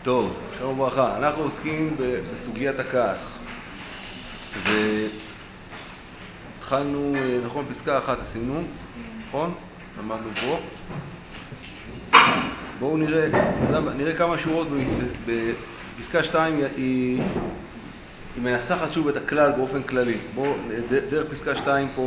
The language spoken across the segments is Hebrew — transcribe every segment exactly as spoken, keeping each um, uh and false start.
טוב, שלום וברכה. אנחנו עוסקים בסוגיית הכעס. והתחלנו, נכון, פסקה אחת עשינו, נכון? למדנו פה. בואו נראה, נראה כמה שורות בפסקה שתיים, היא, היא מנסחת שוב את הכלל באופן כללי. בואו, דרך פסקה שתיים פה,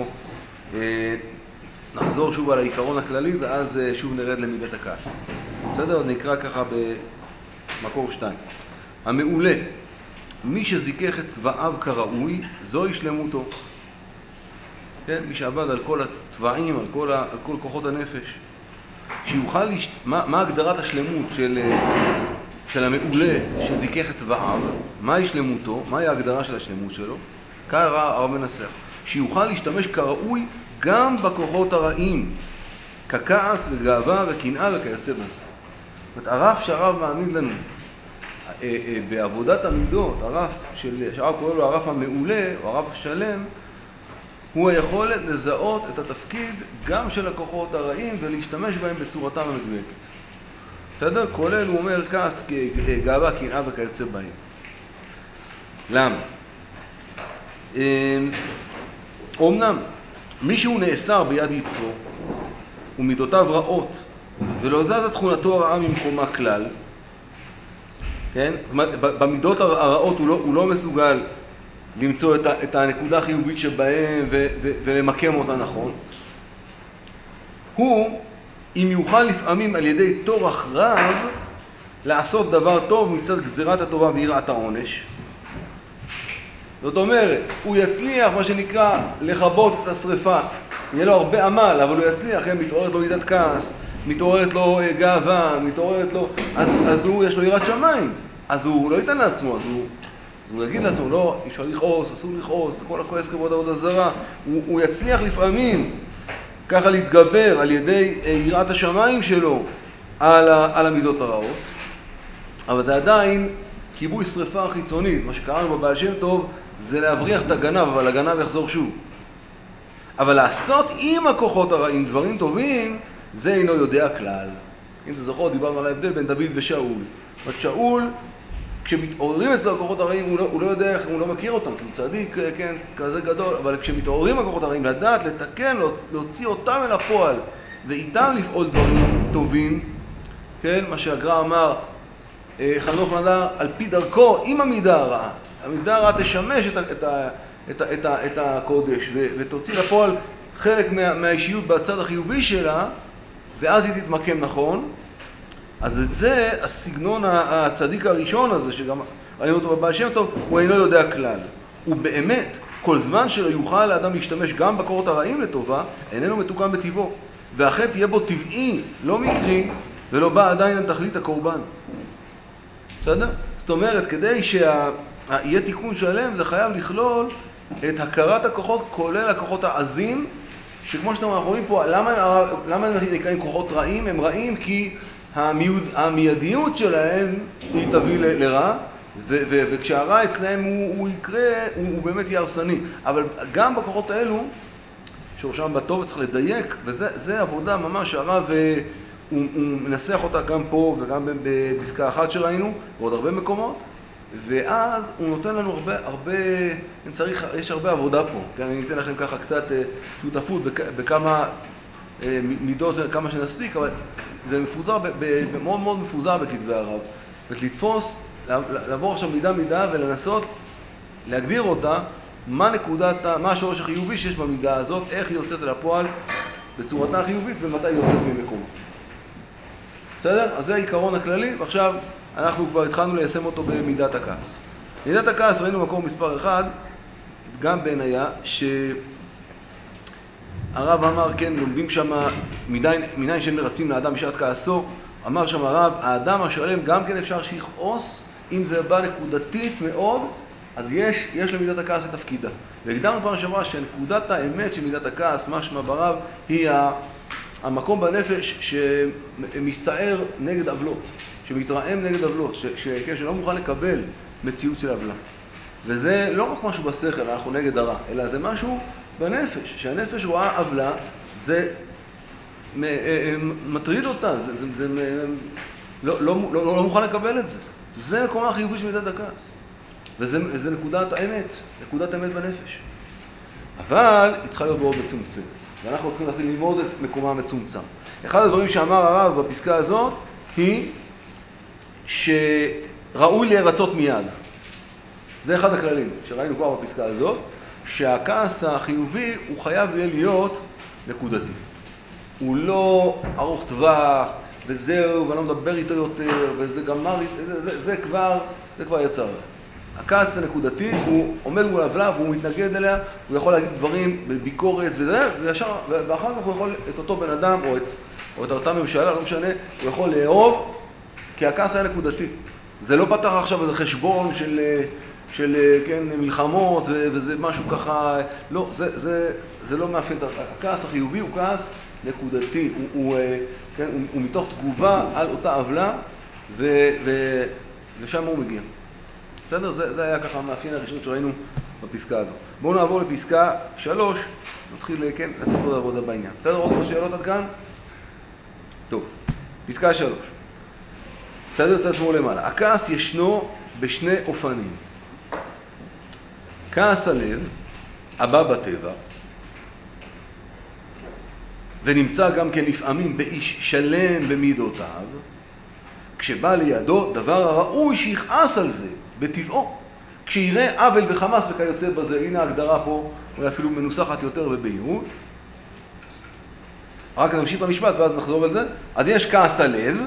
נחזור שוב על העיקרון הכללי, ואז שוב נרד למידת הכעס. בסדר? נקרא ככה במקור שתיים. המעולה, מי שזיכך את תבעיו כראוי, זוהי שלמותו. כן? מי שעבד על כל התבעים, על כל, ה, על כל כוחות הנפש. שיוכל, לש... מה, מה הגדרת השלמות של, של המעולה שזיכך את תבעיו? מהי שלמותו? מהי ההגדרה של השלמות שלו? כאן הרב מנסח. שיוכל להשתמש כראוי גם בכוחות הרעים, ככעס וגאווה וקנאה וכיוצא בזה. זאת אומרת, הרף שהרב מעמיד לנו בעבודת המידות, הרף של, שהרב קורא לו הרף המעולה או הרף השלם, הוא היכולת לזהות את התפקיד גם של הכוחות הרעים ולהשתמש בהם בצורתם המדויקת. בסדר? כולל הוא אומר כעס, גאווה, קנאה וכיוצא בהם. למה? אומנם מישהו נאסר ביד יצרו ומידותיו רעות ולא זז תכונתו הרעה ממקומה כלל, כן? במידות הרעות הוא לא, הוא לא מסוגל למצוא את, ה, את הנקודה החיובית שבהם ו, ו, ולמקם אותה נכון. הוא, אם יוכל לפעמים על ידי תורח רב לעשות דבר טוב מצד גזירת הטובה ויראת העונש. זאת אומרת, הוא יצליח, מה שנקרא, לכבות את השריפה. יהיה לו הרבה עמל, אבל הוא יצליח, כן? מתעוררת לו מידת כעס, מתעוררת לו גאווה, מתעוררת לו... אז, אז הוא, יש לו יראת שמיים. אז הוא לא ייתן לעצמו, אז הוא... אז הוא יגיד לעצמו, לא, אפשר לכעוס, אסור לכעוס, כל הכועס כבוד עבודה זרה. הוא, הוא יצליח לפעמים ככה להתגבר על ידי יראת השמיים שלו על, ה, על המידות הרעות. אבל זה עדיין כיבוי שריפה חיצונית. מה שקראנו בבעל שם טוב זה להבריח את הגנב, אבל הגנב יחזור שוב. אבל לעשות עם הכוחות הרעים דברים טובים, זה אינו יודע כלל. אם אתה זוכר, דיברנו על ההבדל בין דוד ושאול. זאת שאול, כשמתעוררים אצלו הכוחות הרעים, הוא לא, הוא לא יודע, הוא לא מכיר אותם, כי הוא צדיק, כן, כזה גדול, אבל כשמתעוררים הכוחות הרעים, לדעת, לתקן, להוציא אותם אל הפועל, ואיתם לפעול דברים טובים, כן, מה שהגר"א אמר, חנוך נדר, על פי דרכו, עם המידה הרעה. המידה הרעה תשמש את, ה, את, ה, את, ה, את, ה, את הקודש, ו, ותוציא לפועל חלק מה, מהאישיות בצד החיובי שלה, ואז היא תתמקם נכון. אז את זה, הסגנון הצדיק הראשון הזה, שגם ראינו אותו בבעל שם טוב, הוא אינו יודע כלל. הוא באמת, כל זמן שלא יוכל האדם להשתמש גם בכוחות הרעים לטובה, איננו מתוקן בטבעו. ואחרי תהיה בו טבעי, לא מקרי, ולא בא עדיין על תכלית הקורבן. בסדר? זאת אומרת, כדי שיהיה תיקון שלם, זה חייב לכלול את הכרת הכוחות, כולל הכוחות העזים, שכמו שאתם רואים פה, למה, למה הם נקראים כוחות רעים? הם רעים כי המיוד, המיידיות שלהם היא תביא ל, לרע, ו, ו, וכשהרע אצלהם הוא, הוא יקרה, הוא, הוא באמת יהיה הרסני. אבל גם בכוחות האלו, שורשם בטוב צריך לדייק, וזה עבודה ממש הרע, והוא הוא מנסח אותה גם פה וגם בפסקה אחת שראינו, ועוד הרבה מקומות, ואז הוא נותן לנו הרבה, הרבה, צריך, יש הרבה עבודה פה, כן? אני אתן לכם ככה קצת שותפות בכ, בכמה מידות, כמה שנספיק, אבל זה מפוזר, מאוד מאוד מפוזר בכתבי הרב. ולתפוס, לעבור עכשיו מידה מידה ולנסות להגדיר אותה, מה נקודת, מה השורש החיובי שיש במידה הזאת, איך היא יוצאת אל הפועל בצורתה החיובית ומתי היא יוצאת ממקומה. בסדר? אז זה העיקרון הכללי, ועכשיו אנחנו כבר התחלנו ליישם אותו במידת הכעס. מידת הכעס ראינו מקור מספר אחד, גם בעינייה, שהרב אמר, כן, לומדים שם מניין שאין מרצים לאדם בשעת כעסו, אמר שם הרב, האדם השלם גם כן אפשר שיכעוס, אם זה בא נקודתית מאוד, אז יש, יש למידת הכעס את תפקידה. והגדרנו פעם שעברה שנקודת האמת של מידת הכעס, משמע ברב, היא המקום בנפש שמסתער נגד עוולות, שמתרעם נגד עוולות, ש, ש, שלא מוכן לקבל מציאות של עוולה. וזה לא רק משהו בשכל, אנחנו נגד הרע, אלא זה משהו בנפש, שהנפש רואה עוולה, זה מטריד אותה, זה, זה, זה לא, לא, לא, לא מוכן לקבל את זה. זה מקומה החיובי של מידת הכעס. וזה נקודת האמת, נקודת האמת בנפש. אבל היא צריכה להיות מאוד מצומצמת. ואנחנו צריכים להתחיל ללמוד את מקומה המצומצם. אחד הדברים שאמר הרב בפסקה הזאת היא שראוי להירצות מיד. זה אחד הכללים שראינו כבר בפסקה הזאת, שהכעס החיובי הוא חייב להיות נקודתי. הוא לא ארוך טווח, וזהו, ואני לא מדבר איתו יותר, וזה גמר, זה, זה, זה כבר, זה כבר יצר. הכעס הנקודתי, הוא עומד מול עוולה והוא מתנגד אליה, הוא יכול להגיד דברים בביקורת וזה, וישר, ואחר כך הוא יכול את אותו בן אדם, או את, או את אותה ממשלה, לא משנה, הוא יכול לאהוב, כי הכעס היה נקודתי. זה לא פתח עכשיו איזה חשבון של, של כן, מלחמות, וזה משהו ככה, לא, זה, זה, זה לא מאפיין. הכעס החיובי הוא כעס נקודתי, הוא, הוא, כן, הוא, הוא מתוך תגובה על אותה עוולה, ו, ו, ושם הוא מגיע. בסדר? זה, זה היה ככה המאפיין הראשון שראינו בפסקה הזו. בואו נעבור לפסקה שלוש, נתחיל, כן, לעשות עוד עבודה בעניין. בסדר? עוד שאלות עד כאן? טוב, פסקה שלוש. בסדר? צד שמאל למעלה. הכעס ישנו בשני אופנים. כעס הלב, הבא בטבע, ונמצא גם כן לפעמים באיש שלם במידותיו, כשבא לידו דבר הראוי שיכעס על זה בטבעו, כשיראה עוול וחמאס וכיוצא בזה. הנה ההגדרה פה, אולי אפילו מנוסחת יותר בבהירות. רק נמשיך במשפט ואז נחזור על זה. אז יש כעס הלב,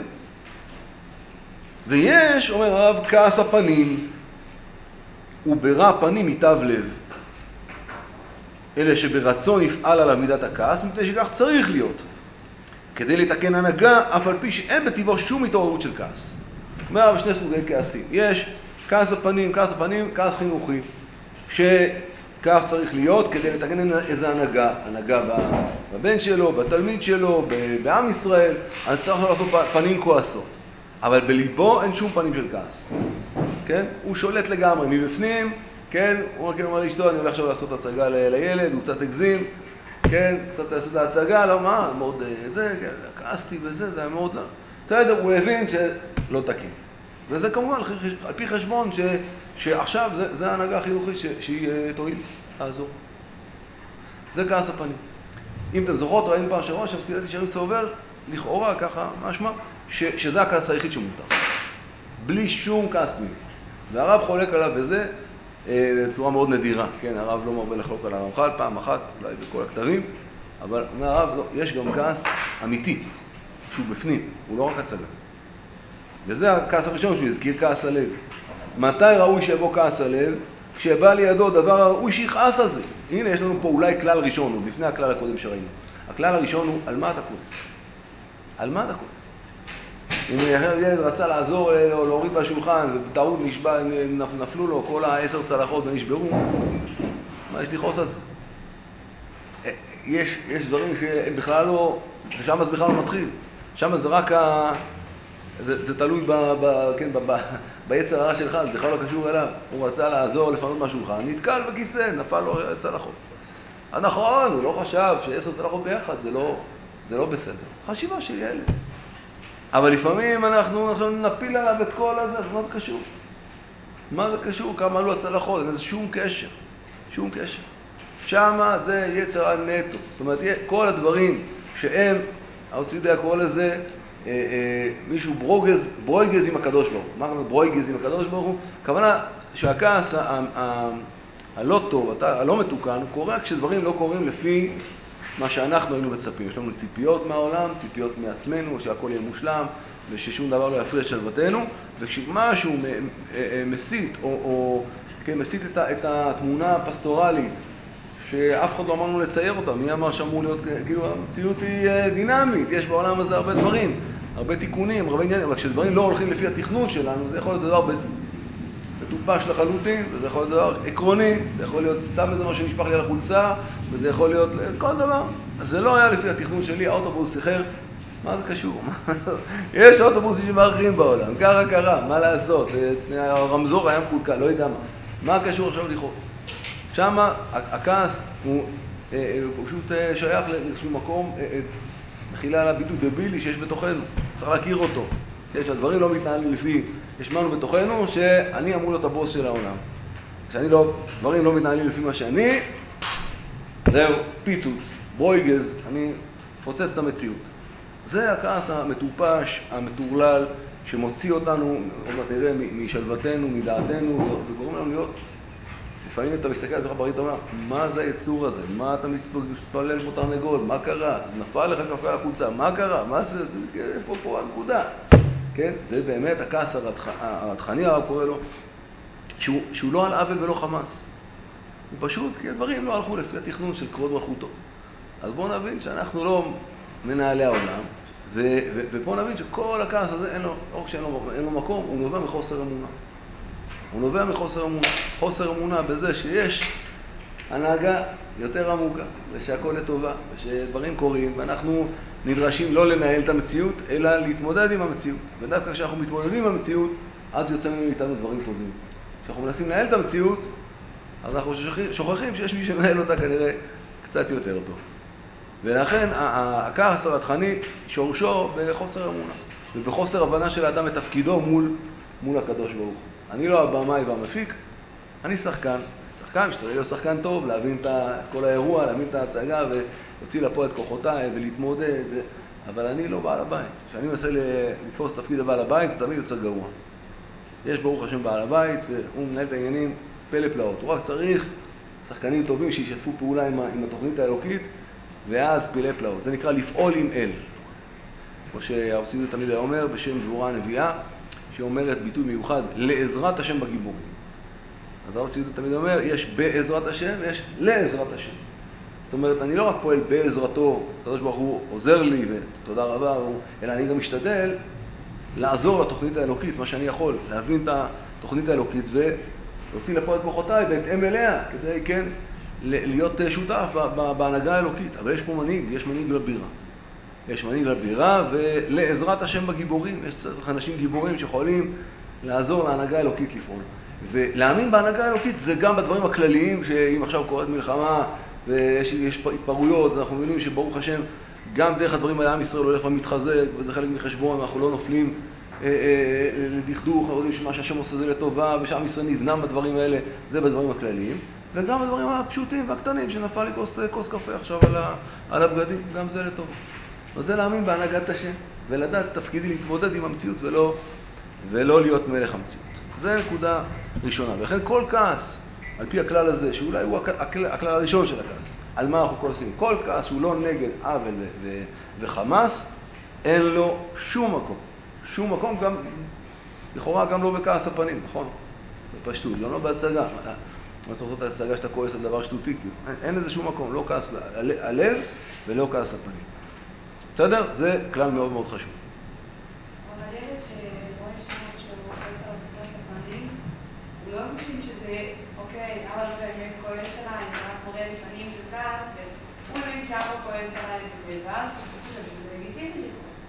ויש, אומר הרב, כעס הפנים, וברע פנים מתו לב. אלה שברצון יפעל עליו מידת הכעס, מפני שכך צריך להיות. כדי לתקן הנהגה, אף על פי שאין בטבעו שום התעוררות של כעס. אומר בשני סוגי כעסים. יש כעס הפנים, כעס הפנים, כעס חינוכי, שכך צריך להיות כדי לתקן איזה הנהגה, הנהגה בבן שלו, בתלמיד שלו, בעם ישראל, אז צריך לעשות פנים כועסות. אבל בליבו אין שום פנים של כעס. כן? הוא שולט לגמרי מבפנים, כן? הוא רק אומר לאשתו, אני הולך עכשיו לעשות הצגה לילד, הוא קצת הגזים, כן? קצת לעשות הצגה, לא מה, מאוד, זה, כעסתי וזה, זה היה מאוד, אתה יודע, הוא הבין שלא תקין. וזה כמובן, על פי חשבון, ש, שעכשיו זה, זה ההנהגה החינוכית ש, שהיא תועיל, תעזור. זה כעס הפנים. אם אתם זוכרות, ראינו פעם שבוע, שהפסילת ישרים סובר, לכאורה, ככה, משמע, ש, שזה הכעס היחיד שמותר. בלי שום כעס פנימי. והרב חולק עליו בזה בצורה מאוד נדירה. כן, הרב לא מרבה לחלוק על הרמח"ל, פעם אחת, אולי בכל הכתבים, אבל אומר הרב, לא, יש גם כעס אמיתי, שהוא בפנים, הוא לא רק הצגה. וזה הכעס הראשון שהוא הזכיר, כעס הלב. מתי ראוי שיבוא כעס הלב? כשבא לידו דבר ראוי שיכעס על זה. הנה, יש לנו פה אולי כלל ראשון, עוד לפני הכלל הקודם שראינו. הכלל הראשון הוא, על מה אתה כועס? על מה אתה כועס? אם ילד רצה לעזור לו, להוריד בשולחן, ובטעות נשבע, נפלו לו כל העשר צלחות ונשברו, מה יש לכעוס על זה? יש, יש דברים שבכלל לא, ששם זה בכלל לא מתחיל. שם זה רק ה... זה, זה תלוי ב, ב, כן, ב, ב, ביצר הרע שלך, זה בכלל לא קשור אליו. הוא רצה לעזור לפנות מהשולחן, נתקל בכיסא, נפל לו צלחות. נכון, הוא לא חשב שעשר צלחות ביחד, זה לא, זה לא בסדר. חשיבה של ילד. אבל לפעמים אנחנו, אנחנו נפיל עליו את כל הזה, מה זה קשור? מה זה קשור? כמה עלו הצלחות? אין איזה שום קשר. שום קשר. שמה זה יצר הנטו. זאת אומרת, כל הדברים שהם, האוצלידיה קורא לזה, אה, אה, מישהו ברוגז, ברויגז עם הקדוש ברוך הוא. מה קוראים ברויגז עם הקדוש ברוך הוא? הכוונה שהכעס ה- ה- הלא טוב, הלא מתוקן, קורה כשדברים לא קורים לפי מה שאנחנו היינו מצפים. יש לנו ציפיות מהעולם, ציפיות מעצמנו, שהכל יהיה מושלם, וששום דבר לא יפריע שלוותנו, וכשמשהו מסית, או, או כן, מסית את, את התמונה הפסטורלית, שאף אחד לא אמרנו לצייר אותה, מי אמר שאמור להיות, כאילו המציאות היא דינמית, יש בעולם הזה הרבה דברים, הרבה תיקונים, הרבה עניינים, אבל כשדברים לא הולכים לפי התכנון שלנו, זה יכול להיות דבר מטופש לחלוטין, וזה יכול להיות דבר עקרוני, זה יכול להיות סתם איזה מה שנשפך לי על החולצה, וזה יכול להיות כל דבר. אז זה לא היה לפי התכנון שלי, האוטובוס שיחר, מה זה קשור? יש אוטובוסים שמאחרים בעולם, ככה קרה, מה לעשות? הרמזור היה מקולקל, לא יודע מה. מה קשור עכשיו לכעוס? שמה הכעס הוא, הוא פשוט שייך לאיזשהו מקום, מחילה על הביטוי דבילי שיש בתוכנו, צריך להכיר אותו. שהדברים לא מתנהלים לפי יש משהו בתוכנו שאני אמור להיות הבוס של העולם. כשאני לא, דברים לא מתנהלים לפי מה שאני, זהו, פיצוץ, ברויגז, אני פוצץ את המציאות. זה הכעס המטופש, המטורלל, שמוציא אותנו, עוד מעט נראה, משלוותנו, מדעתנו, וגורם לנו להיות. לפעמים אתה מסתכל על זה ברית, אתה אומר, מה זה היצור הזה? מה אתה מתפלל כמו תרנגול? מה קרה? נפל לך קפה על החולצה, מה קרה? מה זה? איפה פה הנקודה? כן? זה באמת הכעס הרתחני, הרב קורא לו, שהוא, שהוא לא על עוול ולא חמאס. הוא פשוט, כי הדברים לא הלכו לפי התכנון של כבוד מלכותו. אז בואו נבין שאנחנו לא מנהלי העולם, ו- ו- ופה נבין שכל הכעס הזה אין לו, לא רק שאין לו, אין לו מקום, הוא נובע מחוסר אמונה. הוא נובע מחוסר אמונה. חוסר אמונה בזה שיש הנהגה יותר עמוקה, ושהכל לטובה, ושדברים קורים, ואנחנו נדרשים לא לנהל את המציאות, אלא להתמודד עם המציאות. ודווקא כשאנחנו מתמודדים עם המציאות, אז יוצאים מאיתנו דברים טובים. כשאנחנו מנסים לנהל את המציאות, אז אנחנו שוכחים שיש מי שמנהל אותה כנראה קצת יותר טוב. ולכן הכעס הרתחני שורשו בחוסר אמונה, ובחוסר הבנה של האדם את תפקידו מול, מול הקדוש ברוך הוא. אני לא הבמאי והמפיק, אני שחקן. שחקן, משתדל להיות שחקן טוב, להבין את כל האירוע, להבין את ההצגה ולהוציא לפה את כוחותיי ולהתמודד. ו... אבל אני לא בעל הבית. כשאני מנסה לתפוס תפקיד הבעל הבית, זה תמיד יוצא גרוע. יש ברוך השם בעל הבית, הוא מנהל את העניינים פלא פלאות. הוא רק צריך שחקנים טובים שישתפו פעולה עם, עם התוכנית האלוקית, ואז פלא פלאות. זה נקרא לפעול עם אל. כמו שהרב תמיד היה אומר בשם דבורה הנביאה, שאומרת ביטוי מיוחד, לעזרת השם בגיבורים. אז הרב ציוד תמיד אומר, יש בעזרת השם ויש לעזרת השם. זאת אומרת, אני לא רק פועל בעזרתו, הקדוש ברוך הוא עוזר לי ותודה רבה, אלא אני גם משתדל לעזור לתוכנית האלוקית, מה שאני יכול, להבין את התוכנית האלוקית ולהוציא לפה את כוחותיי בהתאם אליה, כדי כן להיות שותף בהנהגה האלוקית. אבל יש פה מנהיג, יש מנהיג לבירה. יש מנהיג לבירה ולעזרת השם בגיבורים. יש אנשים גיבורים שיכולים לעזור להנהגה האלוקית לפעול. ולהאמין בהנהגה האלוקית זה גם בדברים הכלליים, שאם עכשיו קורית מלחמה ויש התפרעויות, אנחנו מבינים שברוך השם גם דרך הדברים האלה עם ישראל הולך ומתחזק, וזה חלק מחשבון, אנחנו לא נופלים לדכדוך, אנחנו יודעים שמה שהשם עושה זה לטובה, ושעם ישראל נבנה בדברים האלה, זה בדברים הכלליים. וגם בדברים הפשוטים והקטנים, שנפל לי כוס, כוס קפה עכשיו על, ה, על הבגדים, גם זה לטובה. וזה להאמין בהנהגת השם, ולדעת תפקידי להתמודד עם המציאות ולא, ולא להיות מלך המציאות. זה נקודה ראשונה. ולכן כל כעס, על פי הכלל הזה, שאולי הוא הכלל, הכלל הראשון של הכעס, על מה אנחנו כועסים, כל כעס שהוא לא נגד עוול ו- ו- וחמאס, אין לו שום מקום. שום מקום, גם, לכאורה גם לא בכעס הפנים, נכון? בפשטות, גם לא בהצגה. מה צריך לעשות את ההצגה שאתה כועס על דבר שטותי? אין, אין לזה שום מקום, לא כעס הלב ולא כעס הפנים. בסדר? זה כלל מאוד מאוד חשוב. אבל ילד שרואה שם שהוא כועס על כעס הפנים, הוא לא מבין שזה, אוקיי, אבא לא באמת כועס עליי, זה רק מראה לפנים של כעס, והוא מבין שאבא כועס עליי וזה, ואז הוא חושב שזה לגיטימי לכעוס.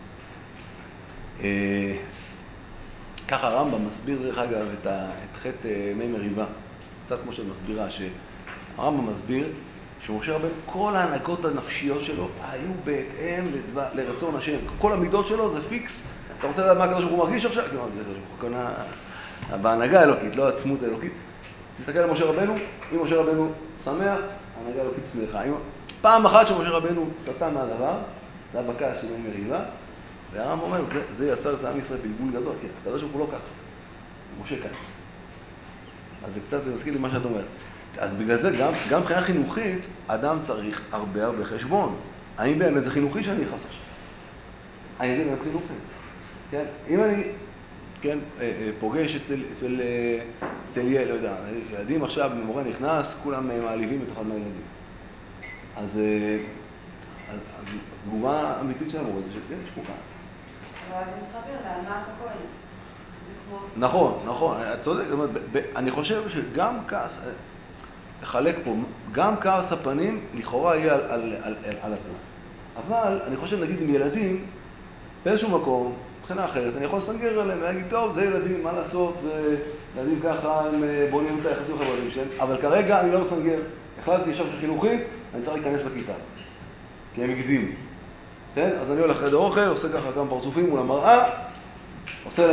ככה הרמב"ם מסביר דרך אגב את חטא מי מריבה, קצת כמו שמסבירה, שהרמב"ם מסביר שמשה רבנו, כל ההנהגות הנפשיות שלו היו בהתאם לרצון השם. כל המידות שלו זה פיקס. אתה רוצה לדעת מה הקדוש ברוך הוא מרגיש עכשיו? כי זה הקדוש ברוך הוא בהנהגה האלוקית, לא העצמות האלוקית. תסתכל על משה רבנו, אם משה רבנו שמח, ההנהגה האלוקית שמחה. פעם אחת שמשה רבנו סטה מהדבר, זה היה בכעס של מי מריבה, והרמב"ם אומר, זה, זה יצר את עם ישראל בלבול גדול, כי הקדוש ברוך הוא לא כעס, משה כעס. אז זה קצת מזכיר לי מה שאת אומרת. אז בגלל זה, גם, גם מבחינה חינוכית, אדם צריך הרבה הרבה חשבון. האם באמת זה חינוכי שאני נכנס עכשיו? האם זה באמת חינוכי? כן? אם אני, כן, פוגש אצל, אצל, אצל ילד, לא יודע, ילדים עכשיו, מורה נכנס, כולם מעליבים את אחד מהילדים. אז, אז, אז תגובה האמיתית של המורה זה שכן, יש פה כעס. אבל זה מתחבר, ועל מה אתה כועס? נכון, נכון, את צודק, אני חושב שגם כעס, לחלק פה, גם כעס הפנים לכאורה יהיה על, על, על, על הכלל. אבל אני חושב, נגיד עם ילדים, באיזשהו מקום, מבחינה אחרת, אני יכול לסנגר עליהם ולהגיד, טוב, זה ילדים, מה לעשות, וילדים ככה הם בונים את היחסים החברתיים שלהם, אבל כרגע אני לא מסנגר. החלטתי עכשיו שחינוכית, אני צריך להיכנס בכיתה, כי הם הגזימים. כן? אז אני הולך לחדר אוכל, עושה ככה כמה פרצופים מול המראה, עושה להם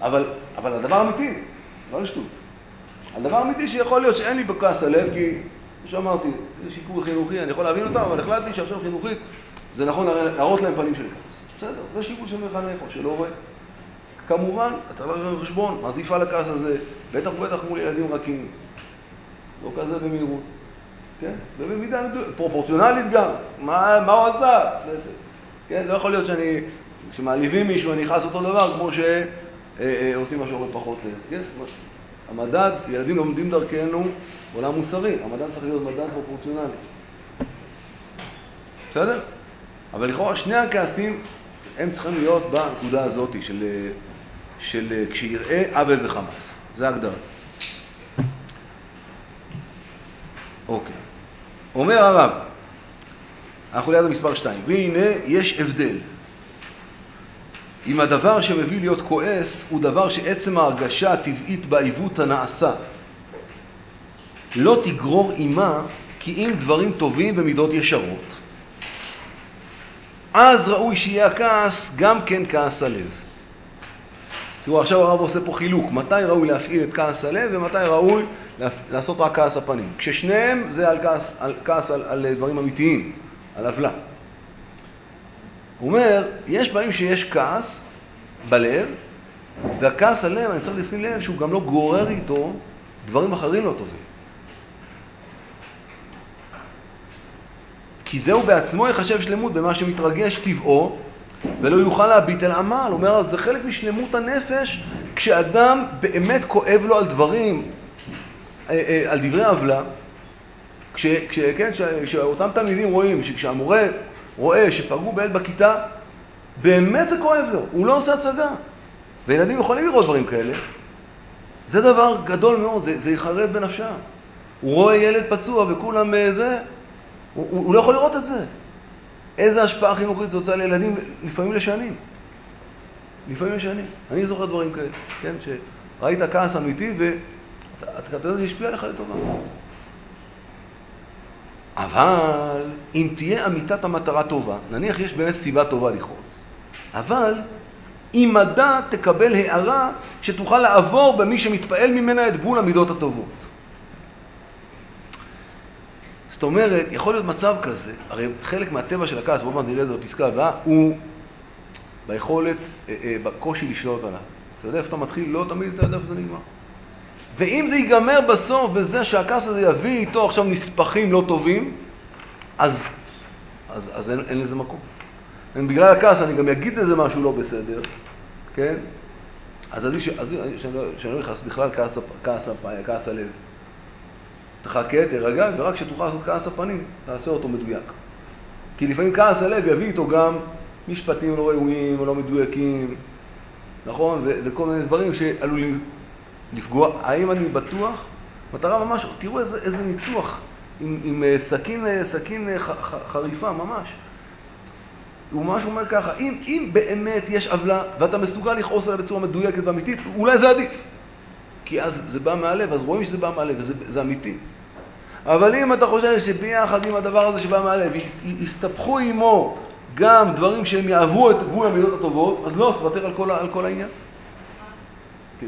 אבל, אבל הדבר האמיתי, לא לשטות. הדבר האמיתי שיכול להיות שאין לי בכעס הלב, כי, כמו שאמרתי, יש שיקול חינוכי, אני יכול להבין אותם, אבל החלטתי שעכשיו חינוכית זה נכון להראות להם פנים של כעס. בסדר, זה שיקול של מחנך או שלא רואה. כמובן, אתה לא רואה חשבון, מה זה יפעל לכעס הזה, בטח ובטח מול ילדים רכים, לא כזה במהירות, כן? ובמידה פרופורציונלית גם, מה, מה הוא עשה? כן? לא יכול להיות שאני, כשמעליבים מישהו, אני נכנס אותו דבר, כמו שעושים משהו הרבה פחות, כן? המדד, ילדים לומדים דרכנו עולם מוסרי, המדד צריך להיות מדד פרופורציונלי. בסדר? אבל לכאורה שני הכעסים הם צריכים להיות בנקודה הזאת של, של כשיראה עוול וחמאס. זה הגדרה. אוקיי. אומר הרב, אנחנו ליד המספר שתיים, והנה יש הבדל. אם הדבר שמביא להיות כועס הוא דבר שעצם ההרגשה הטבעית בעיוות הנעשה לא תגרור אימה כי אם דברים טובים במידות ישרות, אז ראוי שיהיה הכעס גם כן כעס הלב. תראו, עכשיו הרב עושה פה חילוק, מתי ראוי להפעיל את כעס הלב ומתי ראוי לעשות רק כעס הפנים. כששניהם זה על כעס, על, כעס על, על דברים אמיתיים, על עוולה. הוא אומר, יש פעמים שיש כעס בלב, והכעס הלב, אני צריך לשים לב שהוא גם לא גורר איתו דברים אחרים לא טובים. כי זהו בעצמו יחשב שלמות במה שמתרגש טבעו, ולא יוכל להביט אל עמל. הוא אומר, זה חלק משלמות הנפש, כשאדם באמת כואב לו על דברים, על דברי עוולה, כש, כש, כן, כשאותם תלמידים רואים, שכשהמורה רואה שפגעו בילד בכיתה, באמת זה כואב לו, הוא לא עושה הצגה. וילדים יכולים לראות דברים כאלה. זה דבר גדול מאוד, זה, זה יחרד בנפשם. הוא רואה ילד פצוע וכולם זה, הוא, הוא, הוא לא יכול לראות את זה. איזה השפעה חינוכית זה יוצא לילדים לפעמים לשנים. לפעמים לשנים. אני זוכר דברים כאלה, כן? שראית כעס אמיתי ואתה יודע, זה ישפיע עליך לטובה. אבל אם תהיה אמיתת המטרה טובה, נניח יש באמת סיבה טובה לכעוס, אבל אם מדע תקבל הערה שתוכל לעבור במי שמתפעל ממנה את גבול המידות הטובות. זאת אומרת, יכול להיות מצב כזה, הרי חלק מהטבע של הכעס, בואו נראה את זה בפסקה הבאה, הוא ביכולת, אה, אה, בקושי לשלוט עליו. אתה יודע איפה אתה מתחיל? לא תמיד אתה יודע איפה זה נגמר. ואם זה ייגמר בסוף בזה שהכעס הזה יביא איתו עכשיו נספחים לא טובים, אז, אז, אז אין, אין לזה מקום. בגלל הכעס אני גם אגיד לזה משהו לא בסדר, כן? אז עדיף שאני לא נכנס בכלל כעס, כעס, כעס הלב. תחכה, תרגע, ורק שתוכל לעשות כעס הפנים, תעשה אותו מדויק. כי לפעמים כעס הלב יביא איתו גם משפטים לא ראויים או לא מדויקים, נכון? ו- וכל מיני דברים שעלולים לפגוע. האם אני בטוח? מטרה ממש, תראו איזה, איזה ניתוח עם, עם סכין, סכין ח, ח, חריפה ממש. הוא ממש אומר ככה, אם, אם באמת יש עוולה ואתה מסוגל לכעוס עליה בצורה מדויקת ואמיתית, אולי זה עדיף. כי אז זה בא מהלב, אז רואים שזה בא מהלב וזה זה אמיתי. אבל אם אתה חושב שביחד עם הדבר הזה שבא מהלב, יסתפחו עמו גם דברים שהם יעברו את גבול המידות הטובות, אז לא, תוותר על כל, על כל העניין. כן.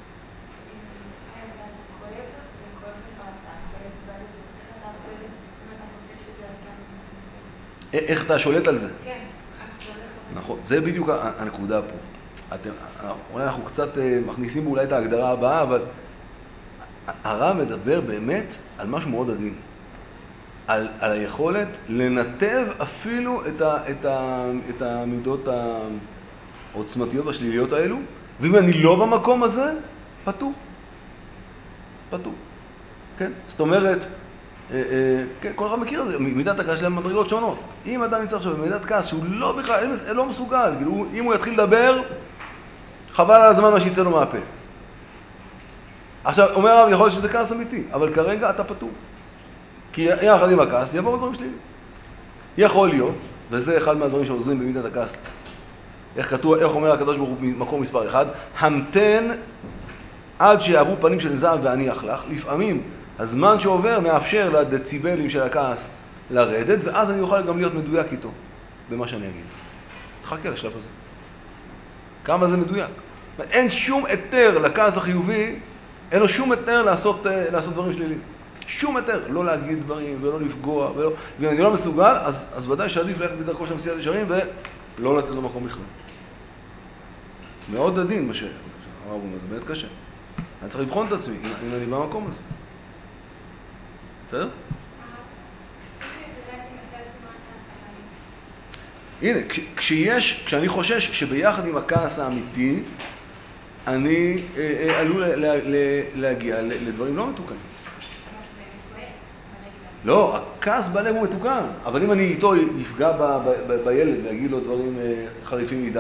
איך אתה שולט על זה? כן. נכון, זה בדיוק הנקודה פה. אתם, אולי אנחנו קצת מכניסים אולי את ההגדרה הבאה, אבל הרב מדבר באמת על משהו מאוד עדין. על, על היכולת לנתב אפילו את, ה, את, ה, את המידות העוצמתיות והשליליות האלו, ואם אני לא במקום הזה, פתור. פתור. כן? זאת אומרת, אה, אה, כן, כל אחד מכיר את זה, מידת הכעס שלהם מדרגות שונות. אם אדם נמצא עכשיו במידת כעס שהוא לא בכלל, לא מסוגל, כאילו, אם הוא יתחיל לדבר, חבל על הזמן מה שיצא לו מהפה. עכשיו, אומר הרב, יכול להיות שזה כעס אמיתי, אבל כרגע אתה פתור. כי יחד עם הכעס יבואו דברים שלי. יכול להיות, וזה אחד מהדברים שעוזרים במידת הכעס. איך כתוב, איך אומר הקדוש ברוך הוא במקום מספר אחד, המתן עד שיעברו פנים של זעם ואניח לך. לפעמים הזמן שעובר מאפשר לדציבלים של הכעס לרדת, ואז אני אוכל גם להיות מדויק איתו במה שאני אגיד. תחכה לשלב הזה. כמה זה מדויק? אין שום היתר לכעס החיובי, אין לו שום היתר לעשות, לעשות דברים שליליים. שום היתר, לא להגיד דברים ולא לפגוע, ולא, ואם אני לא מסוגל, אז, אז ודאי שעדיף ללכת בדרכו של מסיעת ישרים ולא לתת לו מקום בכלל. מאוד עדין מה שהרב אומר, זה באמת קשה. אני צריך לבחון את עצמי, אם, אם אני במקום הזה. בסדר? הנה, כשיש, כשאני חושש שביחד עם הכעס האמיתי, אני אה, אה, עלול לה, לה, להגיע לדברים לא מתוקנים. לא, הכעס בלב הוא מתוקן, אבל אם אני איתו יפגע ב, ב, ב, בילד ואגיד לו דברים אה, חריפים מדי,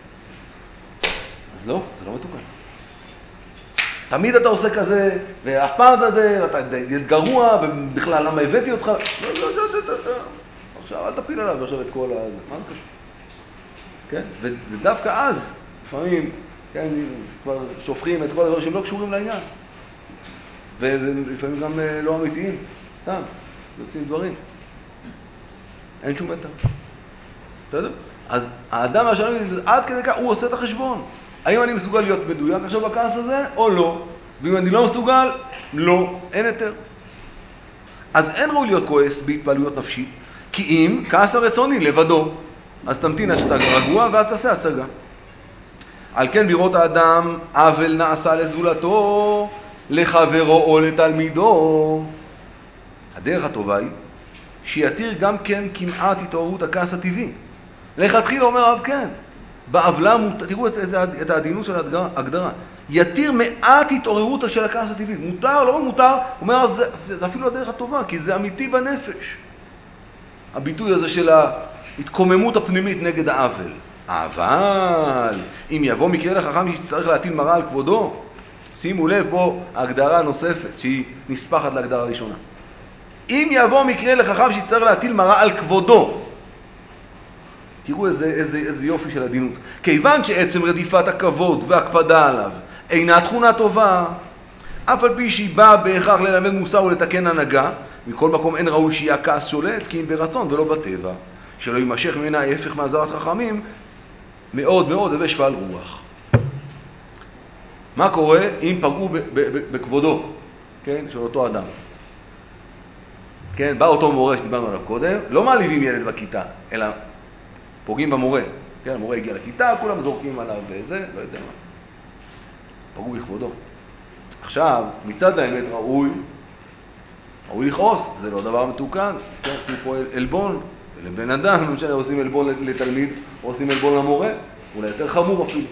אז לא, זה לא מתוקן. תמיד אתה עושה כזה, ואף פעם אתה, אתה גרוע, ובכלל למה הבאתי אותך? לא, לא, לא, לא, לא, לא. עכשיו אל תפיל עליו עכשיו את כל הזה, מה זה קשור? כן? ודווקא אז, לפעמים, כן, כבר שופכים את כל הדברים שהם לא קשורים לעניין. ולפעמים גם לא אמיתיים, סתם, יוצאים דברים. אין שום מטר. בסדר? אז האדם השלמי, עד כדי כך, הוא עושה את החשבון. האם אני מסוגל להיות מדויק עכשיו בכעס הזה, או לא? ואם אני לא מסוגל, לא, אין יותר. אז אין ראוי להיות כועס בהתפעלויות נפשית, כי אם כעס הרצוני לבדו, אז תמתין עד שאתה רגוע ואז תעשה הצגה. על כן בירות האדם, עוול נעשה לזולתו, לחברו או לתלמידו. הדרך הטובה היא שיתיר גם כן כמעט התעוררות הכעס הטבעי. לכתחילה אומר הרב כן, בעוולה, תראו את, את העדינות של ההגדרה, יתיר מעט התעוררות של הכעס הטבעי. מותר, לא מותר, הוא אומר, זה, זה אפילו הדרך הטובה, כי זה אמיתי בנפש. הביטוי הזה של ההתקוממות הפנימית נגד העוול. אבל אם יבוא מקרה לחכם שצריך להטיל מראה על כבודו, שימו לב פה הגדרה נוספת שהיא נספחת להגדרה הראשונה. אם יבוא מקרה לחכם שצריך להטיל מראה על כבודו, תראו איזה, איזה, איזה יופי של עדינות. כיוון שעצם רדיפת הכבוד והקפדה עליו אינה תכונה טובה, אף על פי שהיא באה בהכרח ללמד מוסר ולתקן הנהגה, מכל מקום אין ראוי שיהיה הכעס שולט, כי אם ברצון ולא בטבע, שלא יימשך ממנה ההפך מעזרת חכמים, מאוד מאוד הווה שפל רוח. מה קורה אם פגעו בכבודו, כן, של אותו אדם? כן, בא אותו מורה שדיברנו עליו קודם, לא מעליבים ילד בכיתה, אלא פוגעים במורה. כן, המורה הגיע לכיתה, כולם זורקים עליו וזה, לא יודע מה. פגעו בכבודו. עכשיו, מצד האמת ראוי, ראוי לכעוס, זה לא דבר מתוקן. כן, עושים פה אלבון לבן אדם, למשל עושים אלבון לתלמיד, או עושים אלבון למורה, אולי יותר חמור אפילו.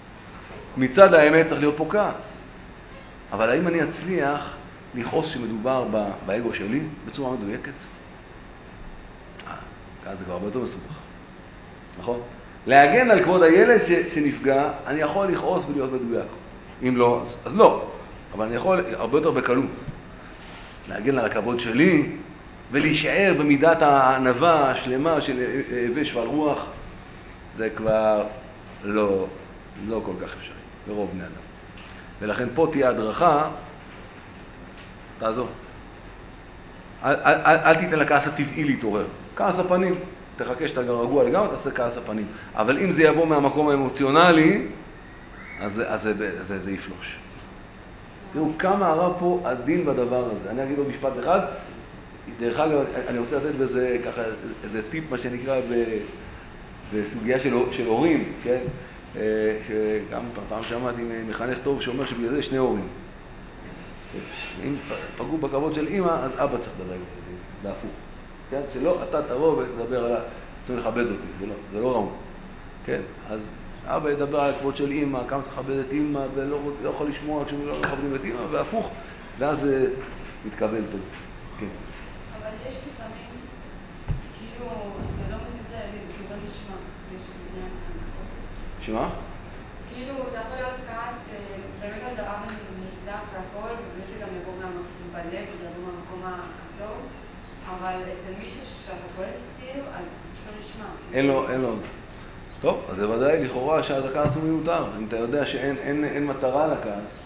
מצד האמת צריך להיות פה כעס. אבל האם אני אצליח לכעוס שמדובר באגו שלי בצורה מדויקת? אה, כעס זה כבר הרבה יותר מסובך. נכון? להגן על כבוד הילד ש, שנפגע, אני יכול לכעוס ולהיות מדויק. אם לא, אז, אז לא. אבל אני יכול הרבה יותר בקלות. להגן על הכבוד שלי ולהישאר במידת הענווה השלמה של הווה שפל רוח, זה כבר לא, לא כל כך אפשרי, ברוב בני אדם. ולכן פה תהיה הדרכה, תעזור. אל, אל, אל, אל תיתן לכעס הטבעי להתעורר. כעס הפנים, תחכה שאתה רגוע לגמרי, תעשה כעס הפנים. אבל אם זה יבוא מהמקום האמוציונלי, אז, אז זה, זה, זה יפלוש. תראו כמה הרב פה עדין בדבר הזה. אני אגיד לו משפט אחד, דרך אגב, אני רוצה לתת בזה ככה, איזה טיפ, מה שנקרא, בסוגיה של, של הורים, כן? שגם פעם שמעתי מחנך טוב שאומר שבגלל זה שני הורים. אם פגעו בכבוד של אמא, אז אבא צריך לדבר, להפוך. כן? שלא, אתה תבוא ותדבר עליו, צריך לכבד אותי, זה לא, זה לא ראוי. כן? אז אבא ידבר על הכבוד של אמא, כמה צריך לכבד את אמא, ולא לא יכול לשמוע כשהם לא מכבדים את אמא, והפוך, ואז זה מתקבל טוב. כן. אבל יש לפעמים, כאילו, זה לא מזה, זה כאילו לא נשמע, יש עניין כזה. שמה? כאילו, זה יכול להיות כעס, באמת על דבר מוצדק והכל, ובאמת זה גם יבוא מהמקום בלב, זה יבוא מהמקום הטוב, אבל אצל מישהו שאתה כועס כאילו, אז זה לא נשמע. אין לו, אין לו. טוב, אז זה ודאי לכאורה שאז הכעס הוא מיותר. אם אתה יודע שאין אין, אין מטרה לכעס.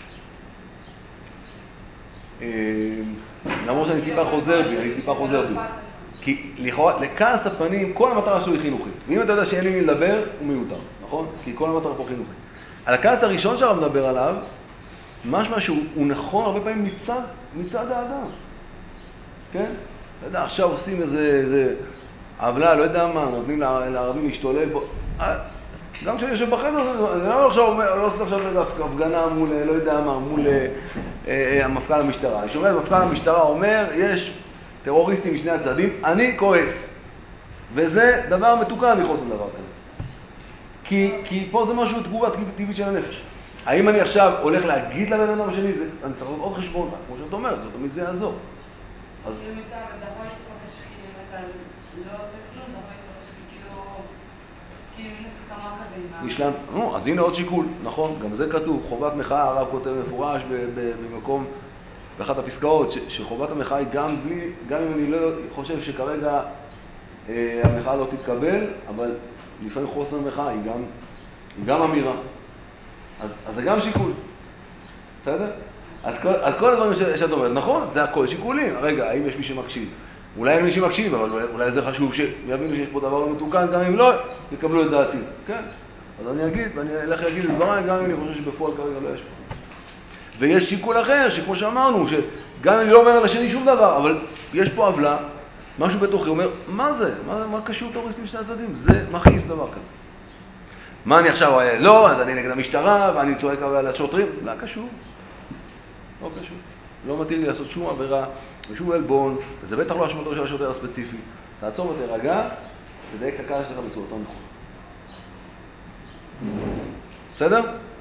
למרות שאני טיפה חוזר בי, אני טיפה חוזר בי. כי לכאורה, לכעס הפנים, כל המטרה שלו היא חינוכית. ואם אתה יודע שאין לי מי לדבר, הוא מיותר, נכון? כי כל המטרה פה חינוכית. על הכעס הראשון שהרב מדבר עליו, משמע שהוא נכון הרבה פעמים מצד, מצד האדם. כן? לא יודע, עכשיו עושים איזה, איזה עוולה, לא יודע מה, נותנים לערבים להשתולל בו. גם כשאני יושב בחדר, אני לא עכשיו, לא עושה עכשיו איזו הפגנה מול, לא יודע מה, מול אה, המפכ"ל המשטרה. אני שומע, המפכ"ל המשטרה אומר, יש טרוריסטים משני הצדדים, אני כועס. וזה דבר מתוקן לכעוס על דבר כזה. כי, כי פה זה משהו תגובה טבעית של הנפש. האם אני עכשיו הולך להגיד לבן אדם השני, זה, אני צריך לעשות עוד חשבון, כמו שאת אומרת, זאת אומרת, זה יעזור. אז... כאילו מצב, אתה יכול להתפגש כאילו אם אתה לא עושה כלום, אתה יכול להתפגש כאילו... כאילו מין הסכמה כזה. נשלם, נו, אז הנה עוד שיקול, נכון, גם זה כתוב, חובת מחאה, הרב כותב מפורש במקום, באחת הפסקאות, ש, שחובת המחאה היא גם בלי, גם אם אני לא חושב שכרגע אה, המחאה לא תתקבל, אבל לפעמים חוסר מחאה היא גם, היא גם אמירה. אז, אז זה גם שיקול, בסדר? אז כל, אז כל הדברים ש, שאת אומרת, נכון, זה הכל שיקולים. רגע, האם יש מי שמקשיב? אולי אין מי שמקשיב, אבל אולי, אולי זה חשוב שיבינו שיש פה דבר לא מתוקן, גם אם לא, יקבלו את דעתי, כן? אז אני אגיד, ואני אלך להגיד את דבריי, גם אם אני חושב שבפועל כרגע לא יש פה. ויש שיקול אחר, שכמו שאמרנו, שגם אם אני לא אומר לשני שום דבר, אבל יש פה עוולה, משהו בתוכי אומר, מה זה? מה, מה קשור טרוריסטים משני הצדדים? זה מכעיס דבר כזה. מה אני עכשיו, לא, אז אני נגד המשטרה, ואני צועק על השוטרים, לא קשור. לא קשור. לא מתיר לי לעשות שום עבירה, ושום אלבון, וזה בטח לא אשמתו של השוטר הספציפי. תעצור ותרגע, תדייק את הכעס שלך בצורתו נכון. בסדר?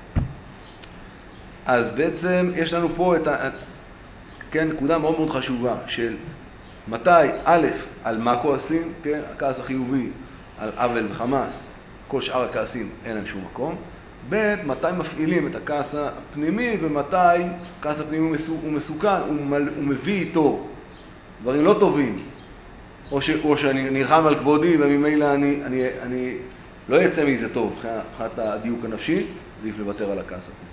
אז בעצם יש לנו פה את ה... כן, נקודה מאוד מאוד חשובה של מתי, א', על מה כועסים, כן, הכעס החיובי, על עוול וחמאס, כל שאר הכעסים אין להם שום מקום. ב', מתי מפעילים את הכעס הפנימי ומתי הכעס הפנימי הוא מסוכן, הוא, מל, הוא מביא איתו דברים לא טובים, או, ש, או שאני נלחם על כבודי וממילא אני, אני, אני לא יצא מזה טוב מבחינת הדיוק הנפשי, ועדיף לוותר על הכעס הפנימי.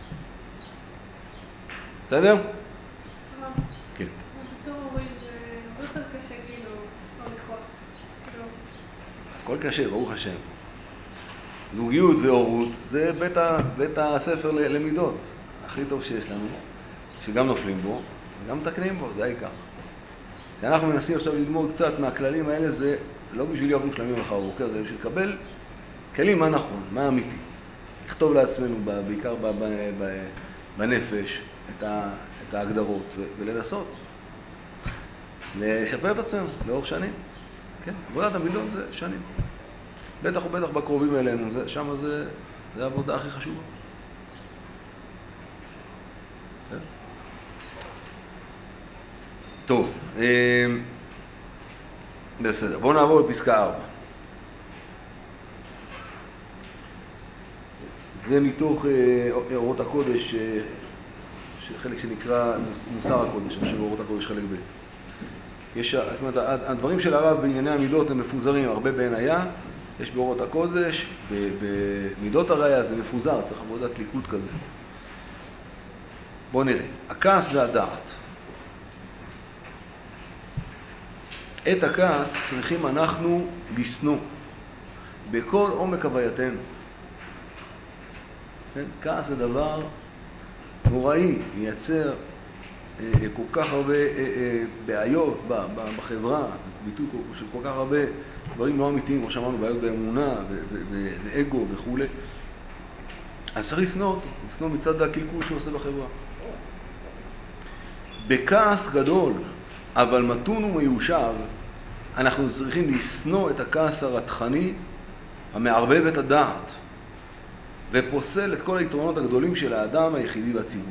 בסדר? כן. בתור הורים זה הרבה יותר קשה כאילו לא לכעוס. הכל קשה, ברוך השם. זוגיות והורות זה בית, ה, בית הספר למידות הכי טוב שיש לנו, שגם נופלים בו וגם מתקנים בו, זה העיקר. כי אנחנו מנסים עכשיו ללמוד קצת מהכללים האלה, זה לא בשביל להיות מושלמים אחר בוקר, זה בשביל לקבל כלים מה נכון, מה אמיתי. לכתוב לעצמנו בעיקר בנפש את, ה, את ההגדרות ולנסות לשפר את עצמנו לאורך שנים. כן? עבודת המידות זה שנים. בטח ובטח בקרובים אלינו, זה, שם זה, זה העבודה הכי חשובה. כן? טוב, בסדר, בואו נעבור לפסקה ארבע. זה מתוך אורות הקודש, חלק שנקרא מוסר הקודש, אני חושב אורות הקודש חלק ב'. יש, זאת אומרת, הדברים של הרב בענייני המידות הם מפוזרים הרבה בעינייה, יש באורות הקודש, במידות הראיה זה מפוזר, צריך עבודת ליקוד כזה. בואו נראה, הכעס והדעת. את הכעס צריכים אנחנו לסנוע בכל עומק הווייתנו. כן? כעס זה דבר נוראי, מייצר אה, כל כך הרבה אה, אה, בעיות ב, ב, בחברה, ביטוי של כל כך הרבה דברים לא אמיתיים, כמו שאמרנו, בעיות באמונה ואגו וכו'. אז צריך לסנוע אותו, לסנוע מצד הקלקול שהוא עושה בחברה. בכעס גדול, אבל מתון ומיושב, אנחנו צריכים לסנוע את הכעס הרתחני, המערבב את הדעת, ופוסל את כל היתרונות הגדולים של האדם היחידי והציבורי.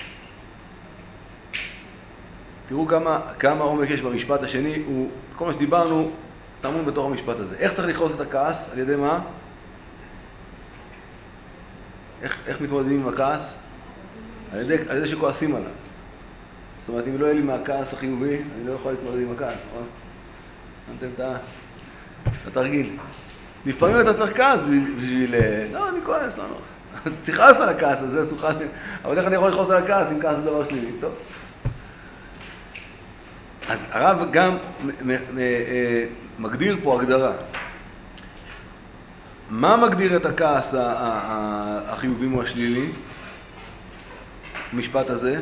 תראו כמה, כמה עומק יש במשפט השני, הוא, כל מה שדיברנו, תאמון בתוך המשפט הזה. איך צריך לכעוס את הכעס? על ידי מה? איך, איך מתמודדים עם הכעס? על ידי, על ידי שכועסים עליו. זאת אומרת, אם לא יהיה לי מהכעס החיובי, אני לא יכול להתמודד עם הכעס, נכון? נתתם את התרגיל. לפעמים אתה צריך כעס בשביל... לא, אני כועס, לא, לא. אז תכעס על הכעס הזה, תוכל... אבל איך אני יכול לכעוס על הכעס אם כעס זה דבר שלילי? טוב. הרב גם מגדיר פה הגדרה. מה מגדיר את הכעס החיובי או השלילי? המשפט הזה.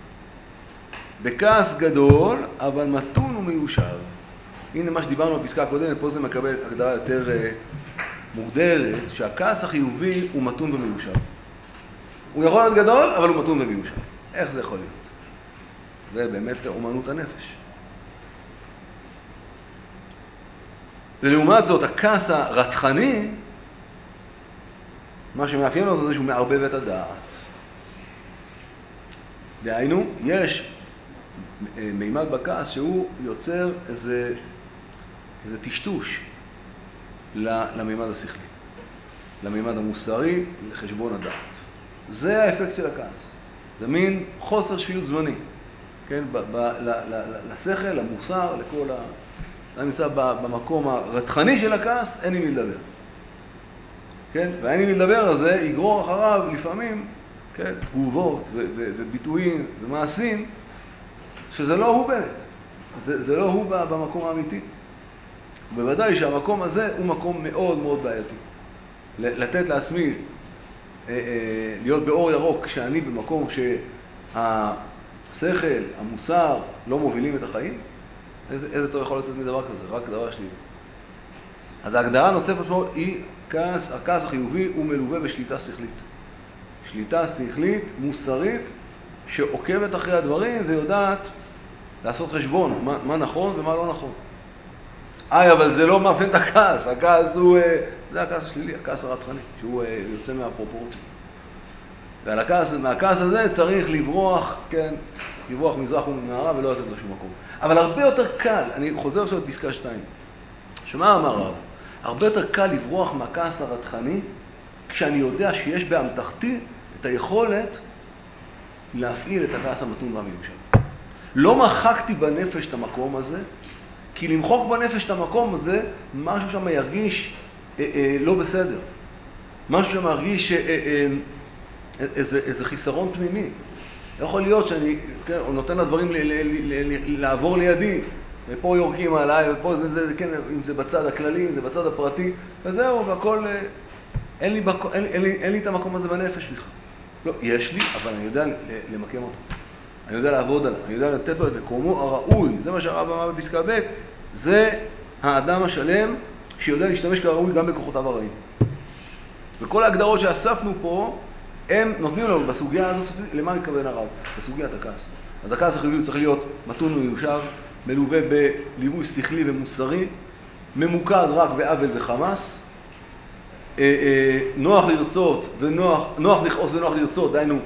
בכעס גדול, אבל מתון ומיושב. הנה מה שדיברנו בפסקה הקודמת, פה זה מקבל הגדרה יותר מוגדרת, שהכעס החיובי הוא מתון ומיושב. הוא יכול להיות גדול, אבל הוא מתון ומיושב. איך זה יכול להיות? זה באמת אומנות הנפש. ולעומת זאת, הכעס הרתחני, מה שמאפיין אותו זה שהוא מערבב את הדעת. דהיינו, יש מימד בכעס שהוא יוצר איזה, איזה טשטוש למימד השכלי, למימד המוסרי, לחשבון הדעת. זה האפקט של הכעס. זה מין חוסר שפיות זמני. כן? ב- ב- ל- ל- ל- לשכל, למוסר, לכל ה... אני נמצא במקום הרתחני של הכעס, אין לי מי לדבר. כן? ואין לי מי לדבר הזה יגרור אחריו לפעמים, כן? תגובות ו- ו- וביטויים ומעשים, שזה לא הוא באמת. זה, זה לא הוא במקום האמיתי. בוודאי שהמקום הזה הוא מקום מאוד מאוד בעייתי. לתת לעצמי, להיות באור ירוק כשאני במקום שהשכל, המוסר, לא מובילים את החיים, איזה, איזה טוב יכול לצאת מדבר כזה? רק דבר שלי. אז ההגדרה הנוספת פה היא כעס, הכעס החיובי הוא מלווה בשליטה שכלית. שליטה שכלית, מוסרית, שעוקבת אחרי הדברים ויודעת לעשות חשבון, מה, מה נכון ומה לא נכון. איי, אבל זה לא מאפיין את הכעס. הכעס הוא, זה הכעס השלילי, הכעס הרתחני, שהוא יוצא מהפרופורציה. ועל הכעס, מהכעס הזה צריך לברוח, כן, לברוח מזרח ומערב ולא לתת לו שום מקום. אבל הרבה יותר קל, אני חוזר עכשיו לפסקה שתיים. שמה אמר רב? הרבה יותר קל לברוח מהכעס הרתחני, כשאני יודע שיש באמתחתי את היכולת להפעיל את הכעס המתון והמיושב. לא מחקתי בנפש את המקום הזה, כי למחוק בנפש את המקום הזה, משהו שם ירגיש אה, אה, לא בסדר. משהו שם ירגיש אה, אה, איזה, איזה חיסרון פנימי. יכול להיות שאני כן, נותן לדברים ל, ל, ל, ל, לעבור לידי, ופה יורקים עליי, ופה זה, זה, כן, אם זה בצד הכללי, אם זה בצד הפרטי, וזהו, והכל, אה, אין, לי, אין, אין, לי, אין לי את המקום הזה בנפש בכלל. לא, יש לי, אבל אני יודע למקם אותו. אני יודע לעבוד עליו, אני יודע לתת לו את מקומו הראוי. זה מה שהרב אמר בפסקה ב', זה האדם השלם שיודע להשתמש כראוי גם בכוחותיו הרעים. וכל ההגדרות שאספנו פה, הם נותנים לנו בסוגיה הזאת, למה מתכוון הרב? בסוגיית הכעס. אז הכעס החיובי צריך להיות מתון ומיושב, מלווה בליווי שכלי ומוסרי, ממוקד רק בעוול וחמאס, נוח לרצות ונוח, נוח לכעוס ונוח לרצות, דהיינו,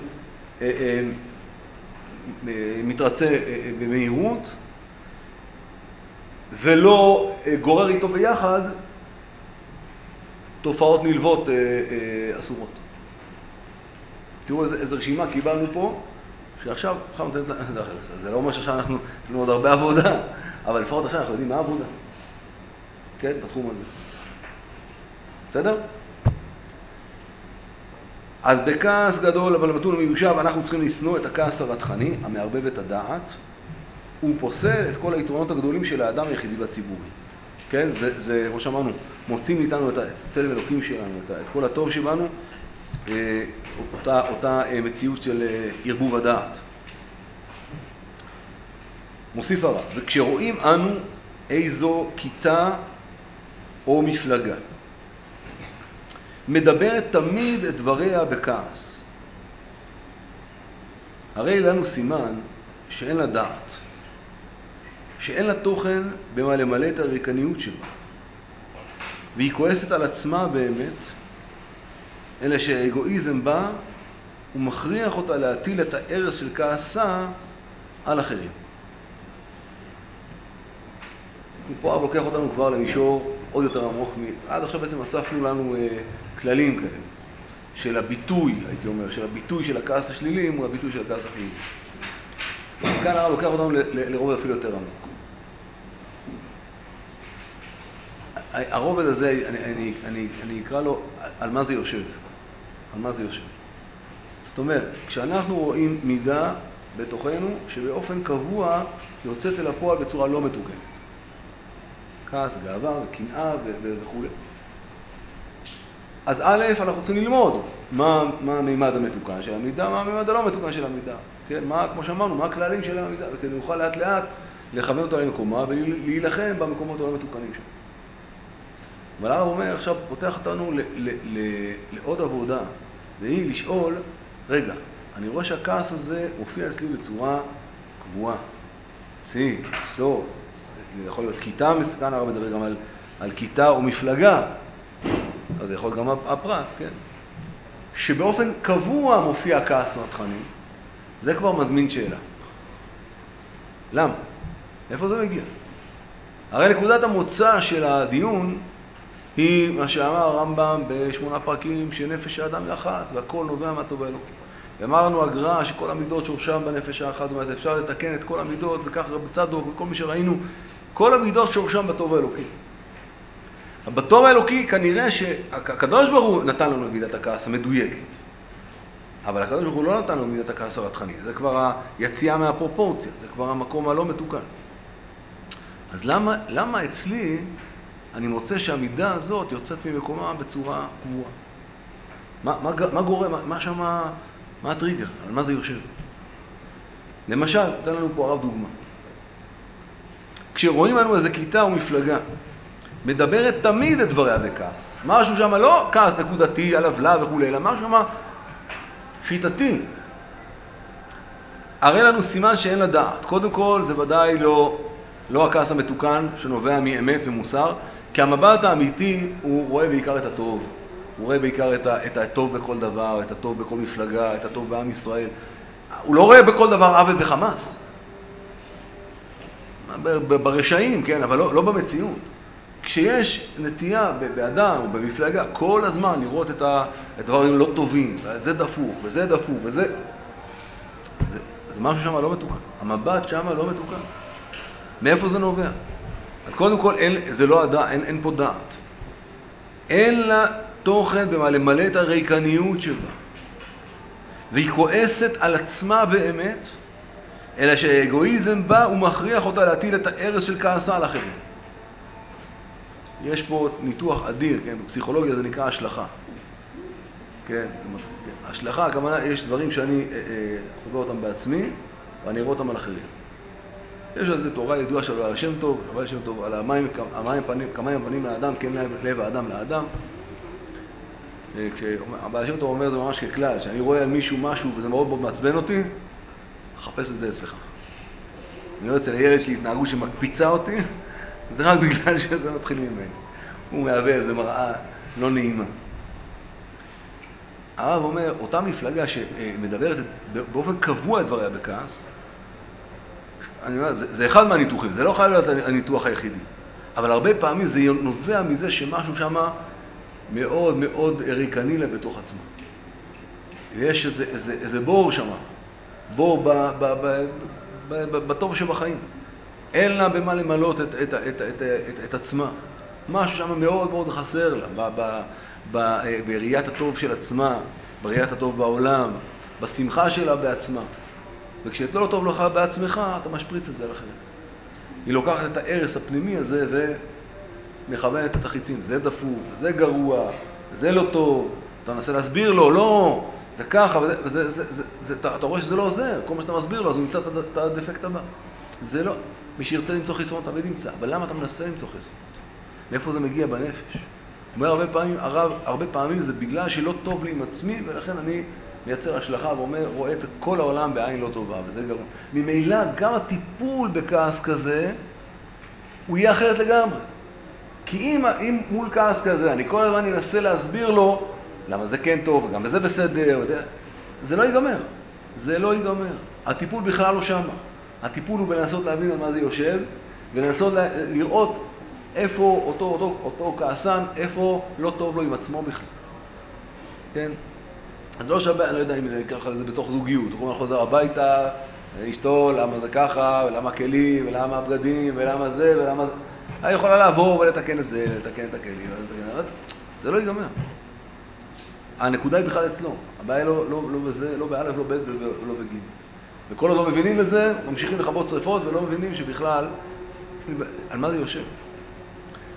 מתרצה במהירות, ולא גורר איתו ביחד תופעות נלוות אסורות. תראו איזה, איזה רשימה קיבלנו פה, שעכשיו, עכשיו נותנת, זה לא אומר שעכשיו אנחנו נותנים עוד הרבה עבודה, אבל לפחות עכשיו אנחנו יודעים מה עבודה. כן, בתחום הזה. בסדר? אז בכעס גדול, אבל מתון ומיושב, אנחנו צריכים לשנוא את הכעס הרתחני, המערבב את הדעת, הוא פוסל את כל היתרונות הגדולים של האדם היחידי והציבורי. כן, זה, זה, כמו שאמרנו, מוצאים איתנו את צלם אלוקים שלנו, את, את כל הטוב שבנו, אותה, אותה מציאות של ערבוב הדעת. מוסיף הרב, וכשרואים אנו איזו כיתה או מפלגה, מדברת תמיד את דבריה בכעס, הרי לנו סימן שאין לה דעת, שאין לה תוכן במה למלא את הריקניות שלה, והיא כועסת על עצמה באמת, אלא שהאגואיזם בא ומכריח אותה להטיל את הערס של כעסה על אחרים. פה הרב לוקח אותנו כבר למישור עוד יותר עמוק. עד עכשיו בעצם אספנו לנו אה, כללים כאלה, של הביטוי, הייתי אומר, של הביטוי של הכעס השלילי הוא הביטוי של הכעס החיובי. כאן הרב לוקח אותנו ל- ל- לרובד אפילו יותר עמוק. הרובד הזה, אני, אני, אני, אני אקרא לו על מה זה יושב. על מה זה יושב. זאת אומרת, כשאנחנו רואים מידה בתוכנו שבאופן קבוע יוצאת אל הפועל בצורה לא מתוקנת. כעס, גאווה, קנאה ו- ו- וכו'. אז א', אנחנו רוצים ללמוד מה, מה המימד המתוקן של המידה, מה המימד הלא מתוקן של המידה. כן? מה, כמו שאמרנו, מה הכללים של המידה, וכן נוכל לאט לאט לכוון אותה למקומה ולהילחם במקומות הלא מתוקנים שם. אבל הרב אומר, עכשיו פותח אותנו ל, ל, ל, לעוד עבודה, והיא לשאול, רגע, אני רואה שהכעס הזה מופיע אצלי בצורה קבועה. צי, סלו, זה יכול להיות כיתה, כאן הרב מדבר גם על, על כיתה או מפלגה, אז זה יכול גם הפרט, כן? שבאופן קבוע מופיע כעס רתחני, זה כבר מזמין שאלה. למה? איפה זה מגיע? הרי נקודת המוצא של הדיון היא מה שאמר הרמב"ם בשמונה פרקים, שנפש האדם היא אחת, והכל נובע מהטוב האלוקי. ואמר לנו הגר"א שכל המידות שורשם בנפש האחת, זאת אומרת, אפשר לתקן את כל המידות, וכך רב צדוק וכל מי שראינו, כל המידות שורשם בטוב האלוקי. בטוב האלוקי כנראה שהקדוש ברוך הוא נתן לנו מידת הכעס המדויקת, אבל הקדוש ברוך הוא לא נתן לנו מידת הכעס הרתחני, זה כבר היציאה מהפרופורציה, זה כבר המקום הלא מתוקן. אז למה, למה אצלי אני מוצא שהמידה הזאת יוצאת ממקומה בצורה קבועה? מה, מה, מה גורם, מה, מה שמה, מה הטריגר, על מה זה יושב? למשל, נתן לנו פה הרב דוגמה. כשרואים לנו איזה כיתה או מפלגה, מדברת תמיד את דבריה בכעס. משהו שם לא כעס נקודתי, על עוולה וכו', אלא משהו שם שיטתי. הרי לנו סימן שאין לדעת. קודם כל, זה ודאי לא, לא הכעס המתוקן שנובע מאמת ומוסר, כי המבט האמיתי הוא רואה בעיקר את הטוב. הוא רואה בעיקר את, ה, את הטוב בכל דבר, את הטוב בכל מפלגה, את הטוב בעם ישראל. הוא לא רואה בכל דבר עוול וחמאס. ברשעים, כן, אבל לא, לא במציאות. כשיש נטייה באדם או במפלגה כל הזמן לראות את הדברים לא טובים, זה דפוק וזה דפוק וזה, זה, זה משהו שם לא מתוקן. המבט שם לא מתוקן. מאיפה זה נובע? אז קודם כל, אין, זה לא הדע, אין, אין פה דעת. אין לה תוכן במה למלא את הריקניות שבה. והיא כועסת על עצמה באמת, אלא שהאגואיזם בא ומכריח אותה להטיל את הארס של כעסה על אחרים. יש פה ניתוח אדיר, כן? בפסיכולוגיה זה נקרא השלכה. כן? השלכה, הכוונה, יש דברים שאני חווה אותם בעצמי, ואני אראה אותם על אחרים. יש על זה תורה ידועה של הבעל שם טוב, הבעל שם טוב, על המים, המים פנים, כמים פנים לאדם, כן לב האדם לאדם. כשהבעל שם טוב אומר זה ממש ככלל, שאני רואה על מישהו משהו וזה מאוד מאוד מעצבן אותי, אחפש את זה אצלך. אני רואה אצל הילד שלי התנהגות שמקפיצה אותי, זה רק בגלל שזה מתחיל ממני. הוא מהווה איזו מראה לא נעימה. הרב אומר, אותה מפלגה שמדברת באופן קבוע את דבריה בכעס, אני אומר, זה, זה אחד מהניתוחים, זה לא חייב להיות הניתוח היחידי. אבל הרבה פעמים זה נובע מזה שמשהו שם מאוד מאוד ריקני לה בתוך עצמה. ויש איזה, איזה, איזה בור שם, בור ב, ב, ב, ב, ב, בטוב שבחיים. אין לה במה למלות את, את, את, את, את, את עצמה. משהו שם מאוד מאוד חסר לה, ב, ב, ב, בראיית הטוב של עצמה, בראיית הטוב בעולם, בשמחה שלה בעצמה. וכשאתה לא טוב לך בעצמך, אתה משפריץ את זה על אחרים. היא לוקחת את הערס הפנימי הזה ומכוונת את החיצים. זה דפוק, זה גרוע, זה לא טוב. אתה מנסה להסביר לו, לא, זה ככה, וזה, וזה, זה, זה, זה, אתה, אתה רואה שזה לא עוזר. כל מה שאתה מסביר לו, אז הוא ימצא את הדפקט הבא. זה לא, מי שירצה למצוא חיסרון תמיד ימצא. אבל למה אתה מנסה למצוא חיסרון? מאיפה זה מגיע בנפש? הוא אומר הרבה פעמים, הרב, הרבה פעמים זה בגלל שלא טוב לי עם עצמי, ולכן אני מייצר השלכה ואומר, רואה את כל העולם בעין לא טובה, וזה גרוע. ממילא גם הטיפול בכעס כזה, הוא יהיה אחרת לגמרי. כי אם, אם מול כעס כזה, אני כל הזמן אנסה להסביר לו, למה זה כן טוב, וגם זה בסדר, זה לא ייגמר. זה לא ייגמר. הטיפול בכלל לא שמה. הטיפול הוא בלנסות להבין על מה זה יושב, ולנסות לראות איפה אותו, אותו, אותו כעסן, איפה לא טוב לו עם עצמו בכלל. כן? אז לא שווה, אני לא יודע אם אני אקרח על זה בתוך זוגיות. הוא חוזר הביתה, אשתו, למה זה ככה, ולמה הכלים, ולמה הבגדים, ולמה זה, ולמה זה. אני יכולה לעבור ולתקן את זה, לתקן את הכלים, זה לא ייגמר. הנקודה היא בכלל אצלו. הבעיה לא, לא, לא בזה, לא באלף, לא בית ולא בגין. וכל עוד לא מבינים לזה, ממשיכים לכבות שריפות ולא מבינים שבכלל, על מה זה יושב.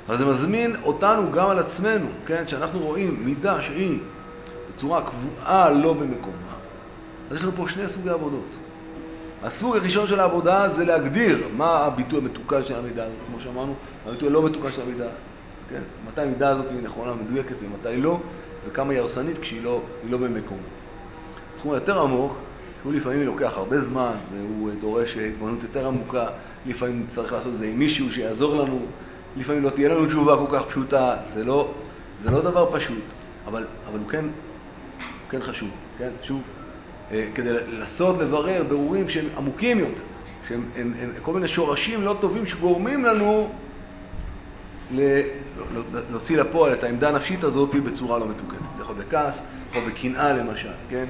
אבל זה מזמין אותנו גם על עצמנו, כן? שאנחנו רואים מידה שהיא בצורה קבועה לא במקומה, אז יש לנו פה שני סוגי עבודות. הסוג הראשון של העבודה זה להגדיר מה הביטוי המתוקן של המידה הזאת, כמו שאמרנו, הביטוי הלא מתוקן של המידה, כן? מתי המידה הזאת היא נכונה, מדויקת, ומתי לא, וכמה היא הרסנית כשהיא לא, היא לא במקומה. תחום יותר עמוק, שהוא לפעמים לוקח הרבה זמן, והוא דורש התבוננות יותר עמוקה, לפעמים צריך לעשות את זה עם מישהו שיעזור לנו, לפעמים לא תהיה לנו תשובה כל כך פשוטה, זה לא, זה לא דבר פשוט, אבל, אבל הוא כן, הוא כן חשוב, כן? שוב, כדי לעשות לברר ברורים שהם עמוקים יותר, שהם הם, הם, כל מיני שורשים לא טובים שגורמים לנו ל, להוציא לפועל את העמדה הנפשית הזאת בצורה לא מתוקנת. זה יכול בכעס, יכול בקנאה למשל, כן?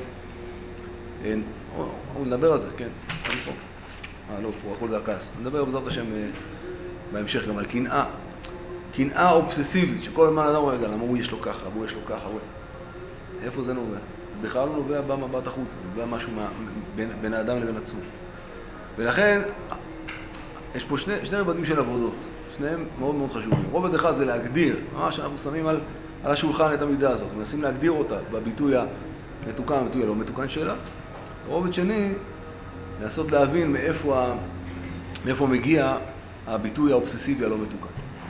הוא נדבר על זה, כן? פה. אה, לא, פה, הכל זה הכעס. נדבר בעזרת השם בהמשך גם על קנאה. קנאה אובססיבית, שכל הזמן אדם רגע, למה הוא יש לו ככה, הוא יש לו ככה, הוא... איפה זה נובע? זה בכלל לא נובע במבט החוץ, זה נובע משהו מה, בין, בין האדם לבין עצמו. ולכן, יש פה שני, שני רבדים של עבודות, שניהם מאוד מאוד חשובים. רובד אחד זה להגדיר, ממש אנחנו שמים על, על השולחן את המידה הזאת, מנסים להגדיר אותה בביטוי המתוקן, הביטוי הלא מתוקן שלה. רובד שני, לנסות להבין מאיפה, ה, מאיפה מגיע הביטוי האובססיבי הלא מתוקן.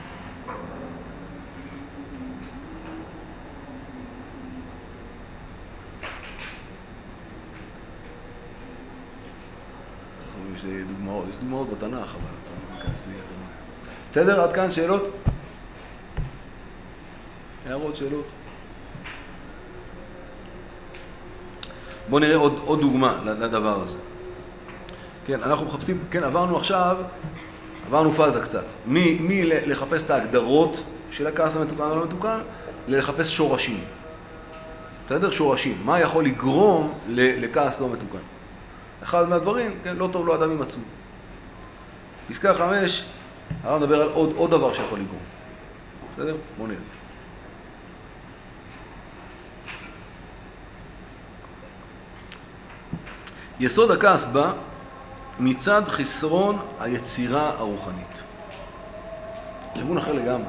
יש דוגמאות, יש דוגמאות בתנ"ך, אבל אתה מכנסי, אתה אומר. בסדר, עד כאן שאלות? הערות, שאלות? בואו נראה עוד, עוד דוגמה לדבר הזה. כן, אנחנו מחפשים, כן, עברנו עכשיו, עברנו פאזה קצת. מי, מי לחפש את ההגדרות של הכעס המתוקן או לא מתוקן, לחפש שורשים. בסדר? שורשים. מה יכול לגרום לכעס לא מתוקן? אחד מהדברים, כן, לא טוב לו אדם עם עצמו. פסקה חמש, אנחנו נדבר על עוד, עוד דבר שיכול לגרום. בסדר? בואו נראה. יסוד הכעס בא מצד חסרון היצירה הרוחנית. כיוון אחר לגמרי.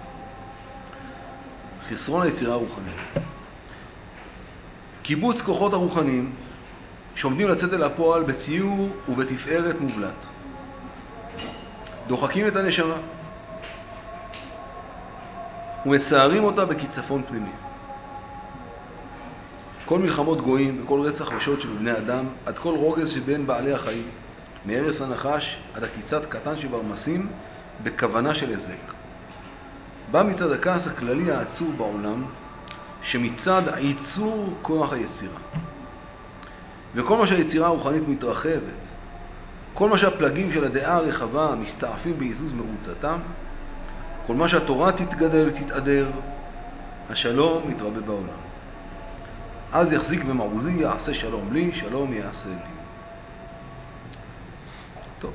חסרון היצירה הרוחנית. קיבוץ כוחות הרוחניים שעומדים לצאת אל הפועל בציור ובתפארת מובלט. דוחקים את הנשמה ומצערים אותה בקיצפון פנימי. כל מלחמות גויים וכל רצח ושוד של בני אדם, עד כל רוגז שבין בעלי החיים, מהרס הנחש עד הקיצת קטן שברמסים בכוונה של הזק. בא מצד הכעס הכללי העצור בעולם, שמצד ייצור כוח היצירה. וכל מה שהיצירה הרוחנית מתרחבת, כל מה שהפלגים של הדעה הרחבה מסתעפים בעיזוז מרוצתם, כל מה שהתורה תתגדל ותתעדר, השלום מתרבה בעולם. אז יחזיק במעוזי, יעשה שלום לי, שלום יעשה לי. טוב.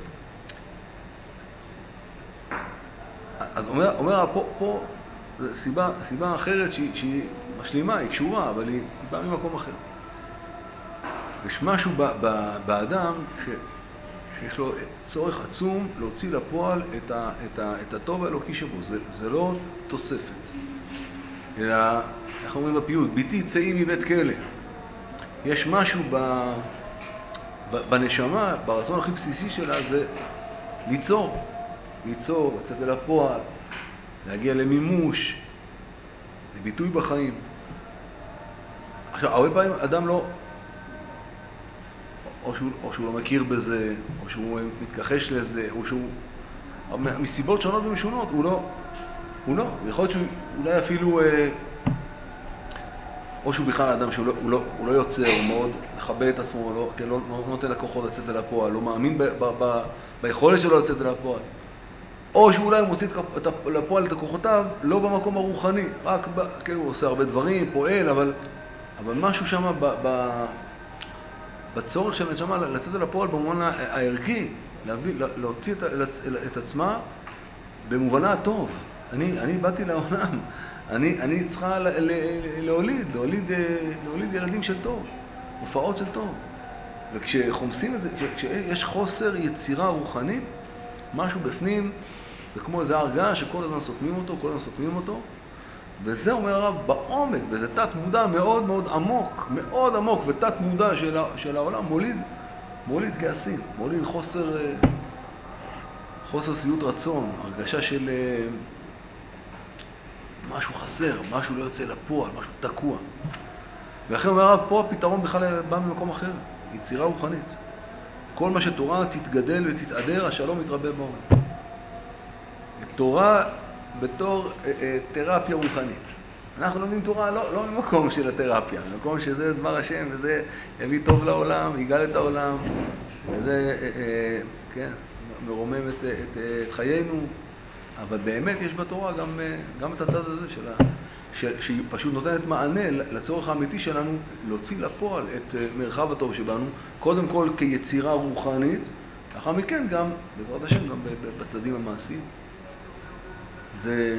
אז אומר, אומר פה, פה זו סיבה, סיבה אחרת שהיא, שהיא משלימה, היא קשורה, אבל היא, היא באה ממקום אחר. יש משהו ב, ב, באדם ש, שיש לו צורך עצום להוציא לפועל את, ה, את, ה, את הטוב האלוקי שבו. זה, זה לא תוספת. אלא, איך אומרים בפיוט, ביתי צאי מבית כלא. יש משהו ב, ב, בנשמה, ברצון הכי בסיסי שלה, זה ליצור. ליצור, לצאת אל הפועל, להגיע למימוש, לביטוי בחיים. עכשיו, הרבה פעמים אדם לא, או שהוא, או שהוא לא מכיר בזה, או שהוא מתכחש לזה, או שהוא, מסיבות שונות ומשונות, הוא לא, הוא לא. יכול להיות שהוא אולי אפילו, או שהוא בכלל אדם שהוא לא, הוא לא, הוא לא יוצר, הוא מאוד מכבד את עצמו, לא, כן, לא, לא נותן לכוחות לצאת אל הפועל, לא מאמין ב, ב, ב, ביכולת שלו לצאת אל הפועל. או שאולי הוא מוציא את לפועל את הכוחותיו, לא במקום הרוחני, רק, ב, כן, הוא עושה הרבה דברים, פועל, אבל, אבל משהו שם ב, ב, בצורך של הנשמה לצאת אל הפועל במובן הערכי, להביא, להוציא את, את עצמה במובנה הטוב. אני, אני באתי לעולם, אני, אני צריכה ל, ל, להוליד, להוליד, להוליד ילדים של טוב, הופעות של טוב. וכשחומסים את זה, כשיש חוסר יצירה רוחנית, משהו בפנים זה כמו איזה הרגעה שכל הזמן סותמים אותו, כל הזמן סותמים אותו, וזה אומר הרב בעומק, וזה תת מודע מאוד מאוד עמוק, מאוד עמוק, ותת מודע של, של העולם מוליד, מוליד כעסים, מוליד חוסר, חוסר שביעות רצון, הרגשה של משהו חסר, משהו לא יוצא לפועל, משהו תקוע. ולכן אומר הרב, פה הפתרון בכלל בא ממקום אחר, יצירה רוחנית. כל מה שתורה תתגדל ותתעדר, השלום יתרבה בעולם. תורה בתור אה, אה, תרפיה רוחנית. אנחנו לומדים תורה לא, לא ממקום של התרפיה, ממקום שזה דבר השם, וזה יביא טוב לעולם, יגאל את העולם, וזה אה, אה, כן, מרומם את, את, את, את חיינו. אבל באמת יש בתורה גם, גם את הצד הזה שלה, שהיא פשוט נותנת מענה לצורך האמיתי שלנו להוציא לפועל את מרחב הטוב שבנו, קודם כל כיצירה רוחנית, לאחר מכן גם, בעזרת השם, גם בצדים המעשיים. זה,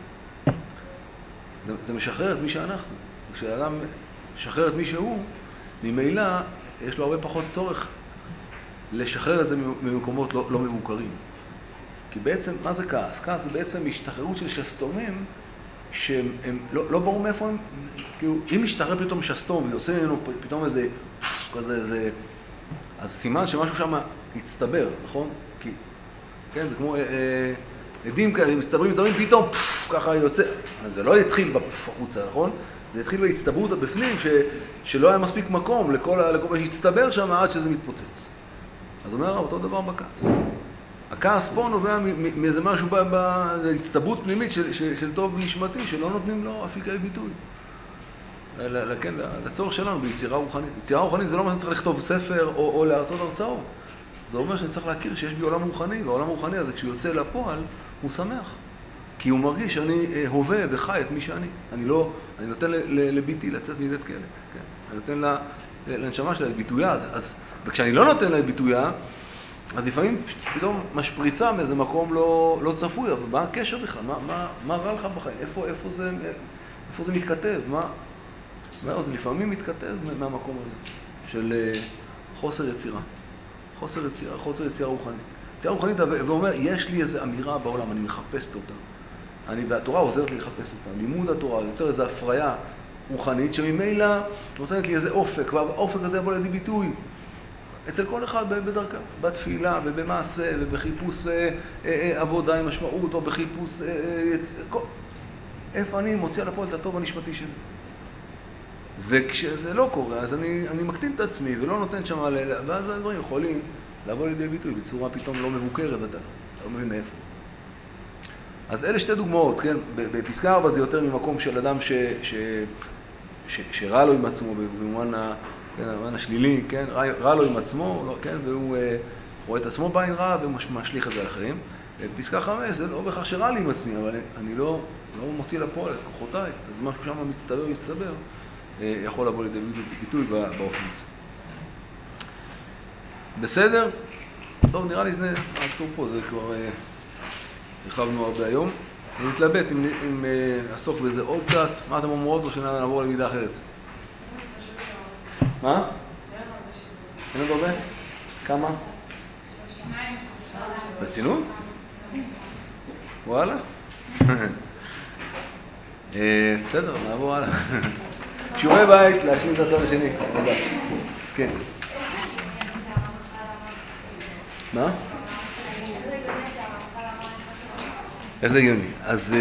זה, זה משחרר את מי שאנחנו. כשאדם משחרר את מי שהוא, ממילא יש לו הרבה פחות צורך לשחרר את זה ממקומות לא, לא מבוקרים. כי בעצם, מה זה כעס? כעס זה בעצם השתחררות של שסתומים שהם הם, לא, לא ברור מאיפה הם, כאילו, אם משתחרר פתאום שסתום ועושה ממנו פתאום איזה, כזה, איזה, אז סימן שמשהו שם יצטבר, נכון? כי, כן, זה כמו אה, אה, עדים כאלה, מסתברים, מסתברים, פתאום פף, ככה יוצא, זה לא יתחיל בפף החוצה, נכון? זה התחיל בהצטברות הבפנים, ש, שלא היה מספיק מקום לכל, לכל מה שהצטבר שם עד שזה מתפוצץ. אז אומר, אותו דבר בכעס. הכעס פה נובע מאיזה משהו, בהצטברות פנימית של, של, של טוב נשמתי, שלא נותנים לו אפיקי ביטוי. כן, לצורך שלנו ביצירה רוחנית. יצירה רוחנית זה לא מה שאני צריך לכתוב ספר או, או להרצות הרצאות. זה אומר שאני צריך להכיר שיש בי עולם רוחני, והעולם רוחני הזה כשהוא יוצא לפועל, הוא שמח. כי הוא מרגיש שאני הווה וחי את מי שאני. אני לא, אני נותן לביתי לצאת מבית כלא. כן? אני נותן לה, לנשמה שלה את ביטויה. אז, אז, וכשאני לא נותן לה את ביטויה, אז לפעמים פתאום משפריצה מאיזה מקום לא, לא צפוי, אבל מה הקשר בכלל? מה, מה, מה רע לך בחיים? איפה, איפה זה, איפה זה מתכתב? מה? מה, זה לפעמים מתכתב מהמקום הזה של חוסר יצירה. חוסר יצירה, חוסר יצירה רוחנית. יצירה רוחנית, ואומר, יש לי איזו אמירה בעולם, אני מחפשת אותה. אני, והתורה עוזרת לי לחפש אותה. לימוד התורה יוצר איזו הפריה רוחנית, שממילא נותנת לי איזה אופק, והאופק הזה יבוא לידי ביטוי. אצל כל אחד בדרכה, בתפילה ובמעשה ובחיפוש אה, אה, עבודה עם משמעות, או בחיפוש אה, אה, איפה אני מוציא על הפועל את הטוב הנשמתי שלי. וכשזה לא קורה, אז אני, אני מקטין את עצמי ולא נותן שם, ואז הדברים יכולים לבוא לידי ביטוי בצורה פתאום לא מבוקרת, ואתה לא מבין מאיפה. אז אלה שתי דוגמאות, כן? בפסקה ארבע זה יותר ממקום של אדם ש, ש, ש, שרע לו עם עצמו במובן ה... כן, המובן השלילי, כן, רע, רע לו עם עצמו, לא, כן, והוא אה, רואה את עצמו בעין רע ומשליך את זה על אחרים. פסקה חמש, זה לא בכך שרע לי עם עצמי, אבל אני לא, לא מוציא לפועל את כוחותיי, אז משהו שם מצטבר, מצטבר, אה, יכול לבוא לידי ביטוי באופן הזה. בסדר? טוב, נראה לי זה עצור פה, זה כבר אה, הרחבנו הרבה היום. אני מתלבט אם, אם אה, אסוף בזה עוד קצת, מה אתם אומרות או שנעבור למידה אחרת? מה? אין עוד הרבה? כמה? ברצינות? וואלה? בסדר, נעבור הלאה. שיעורי בית, להשלים את הצד השני. תודה. כן. מה? איך זה הגיוני? אז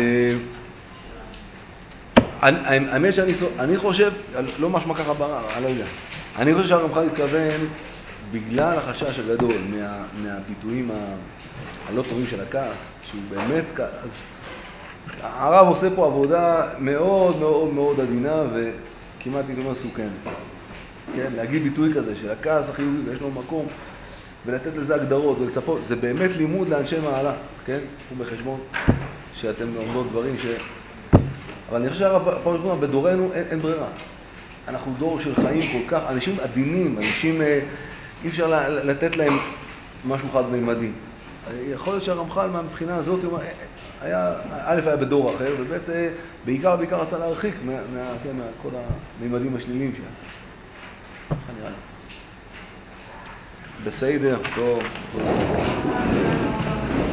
האמת שאני חושב, לא משמע ככה ברר, אני לא יודע. אני חושב שהרמח"ל התכוון, בגלל החשש הגדול מה, מהביטויים הלא טובים של הכעס, שהוא באמת כעס, אז הרב עושה פה עבודה מאוד מאוד מאוד עדינה וכמעט נגמר מסוכנת. כן, להגיד ביטוי כזה של הכעס החיובי ויש לו מקום ולתת לזה הגדרות ולצפות, זה באמת לימוד לאנשי מעלה, כן? הוא בחשבון שאתם לומדות דברים ש... אבל אני חושב שהרב פה ראשונה, בדורנו אין, אין ברירה. אנחנו דור של חיים כל כך, אנשים עדינים, אנשים, אי אפשר לתת להם משהו חד מימדי. יכול להיות שהרמח"ל מהבחינה הזאת היה, א' היה בדור אחר, וב' בעיקר בעיקר רצה להרחיק מה, מה, כן, כל המימדים השליליים שלהם. איך נראה לי? בסדר, טוב, טוב.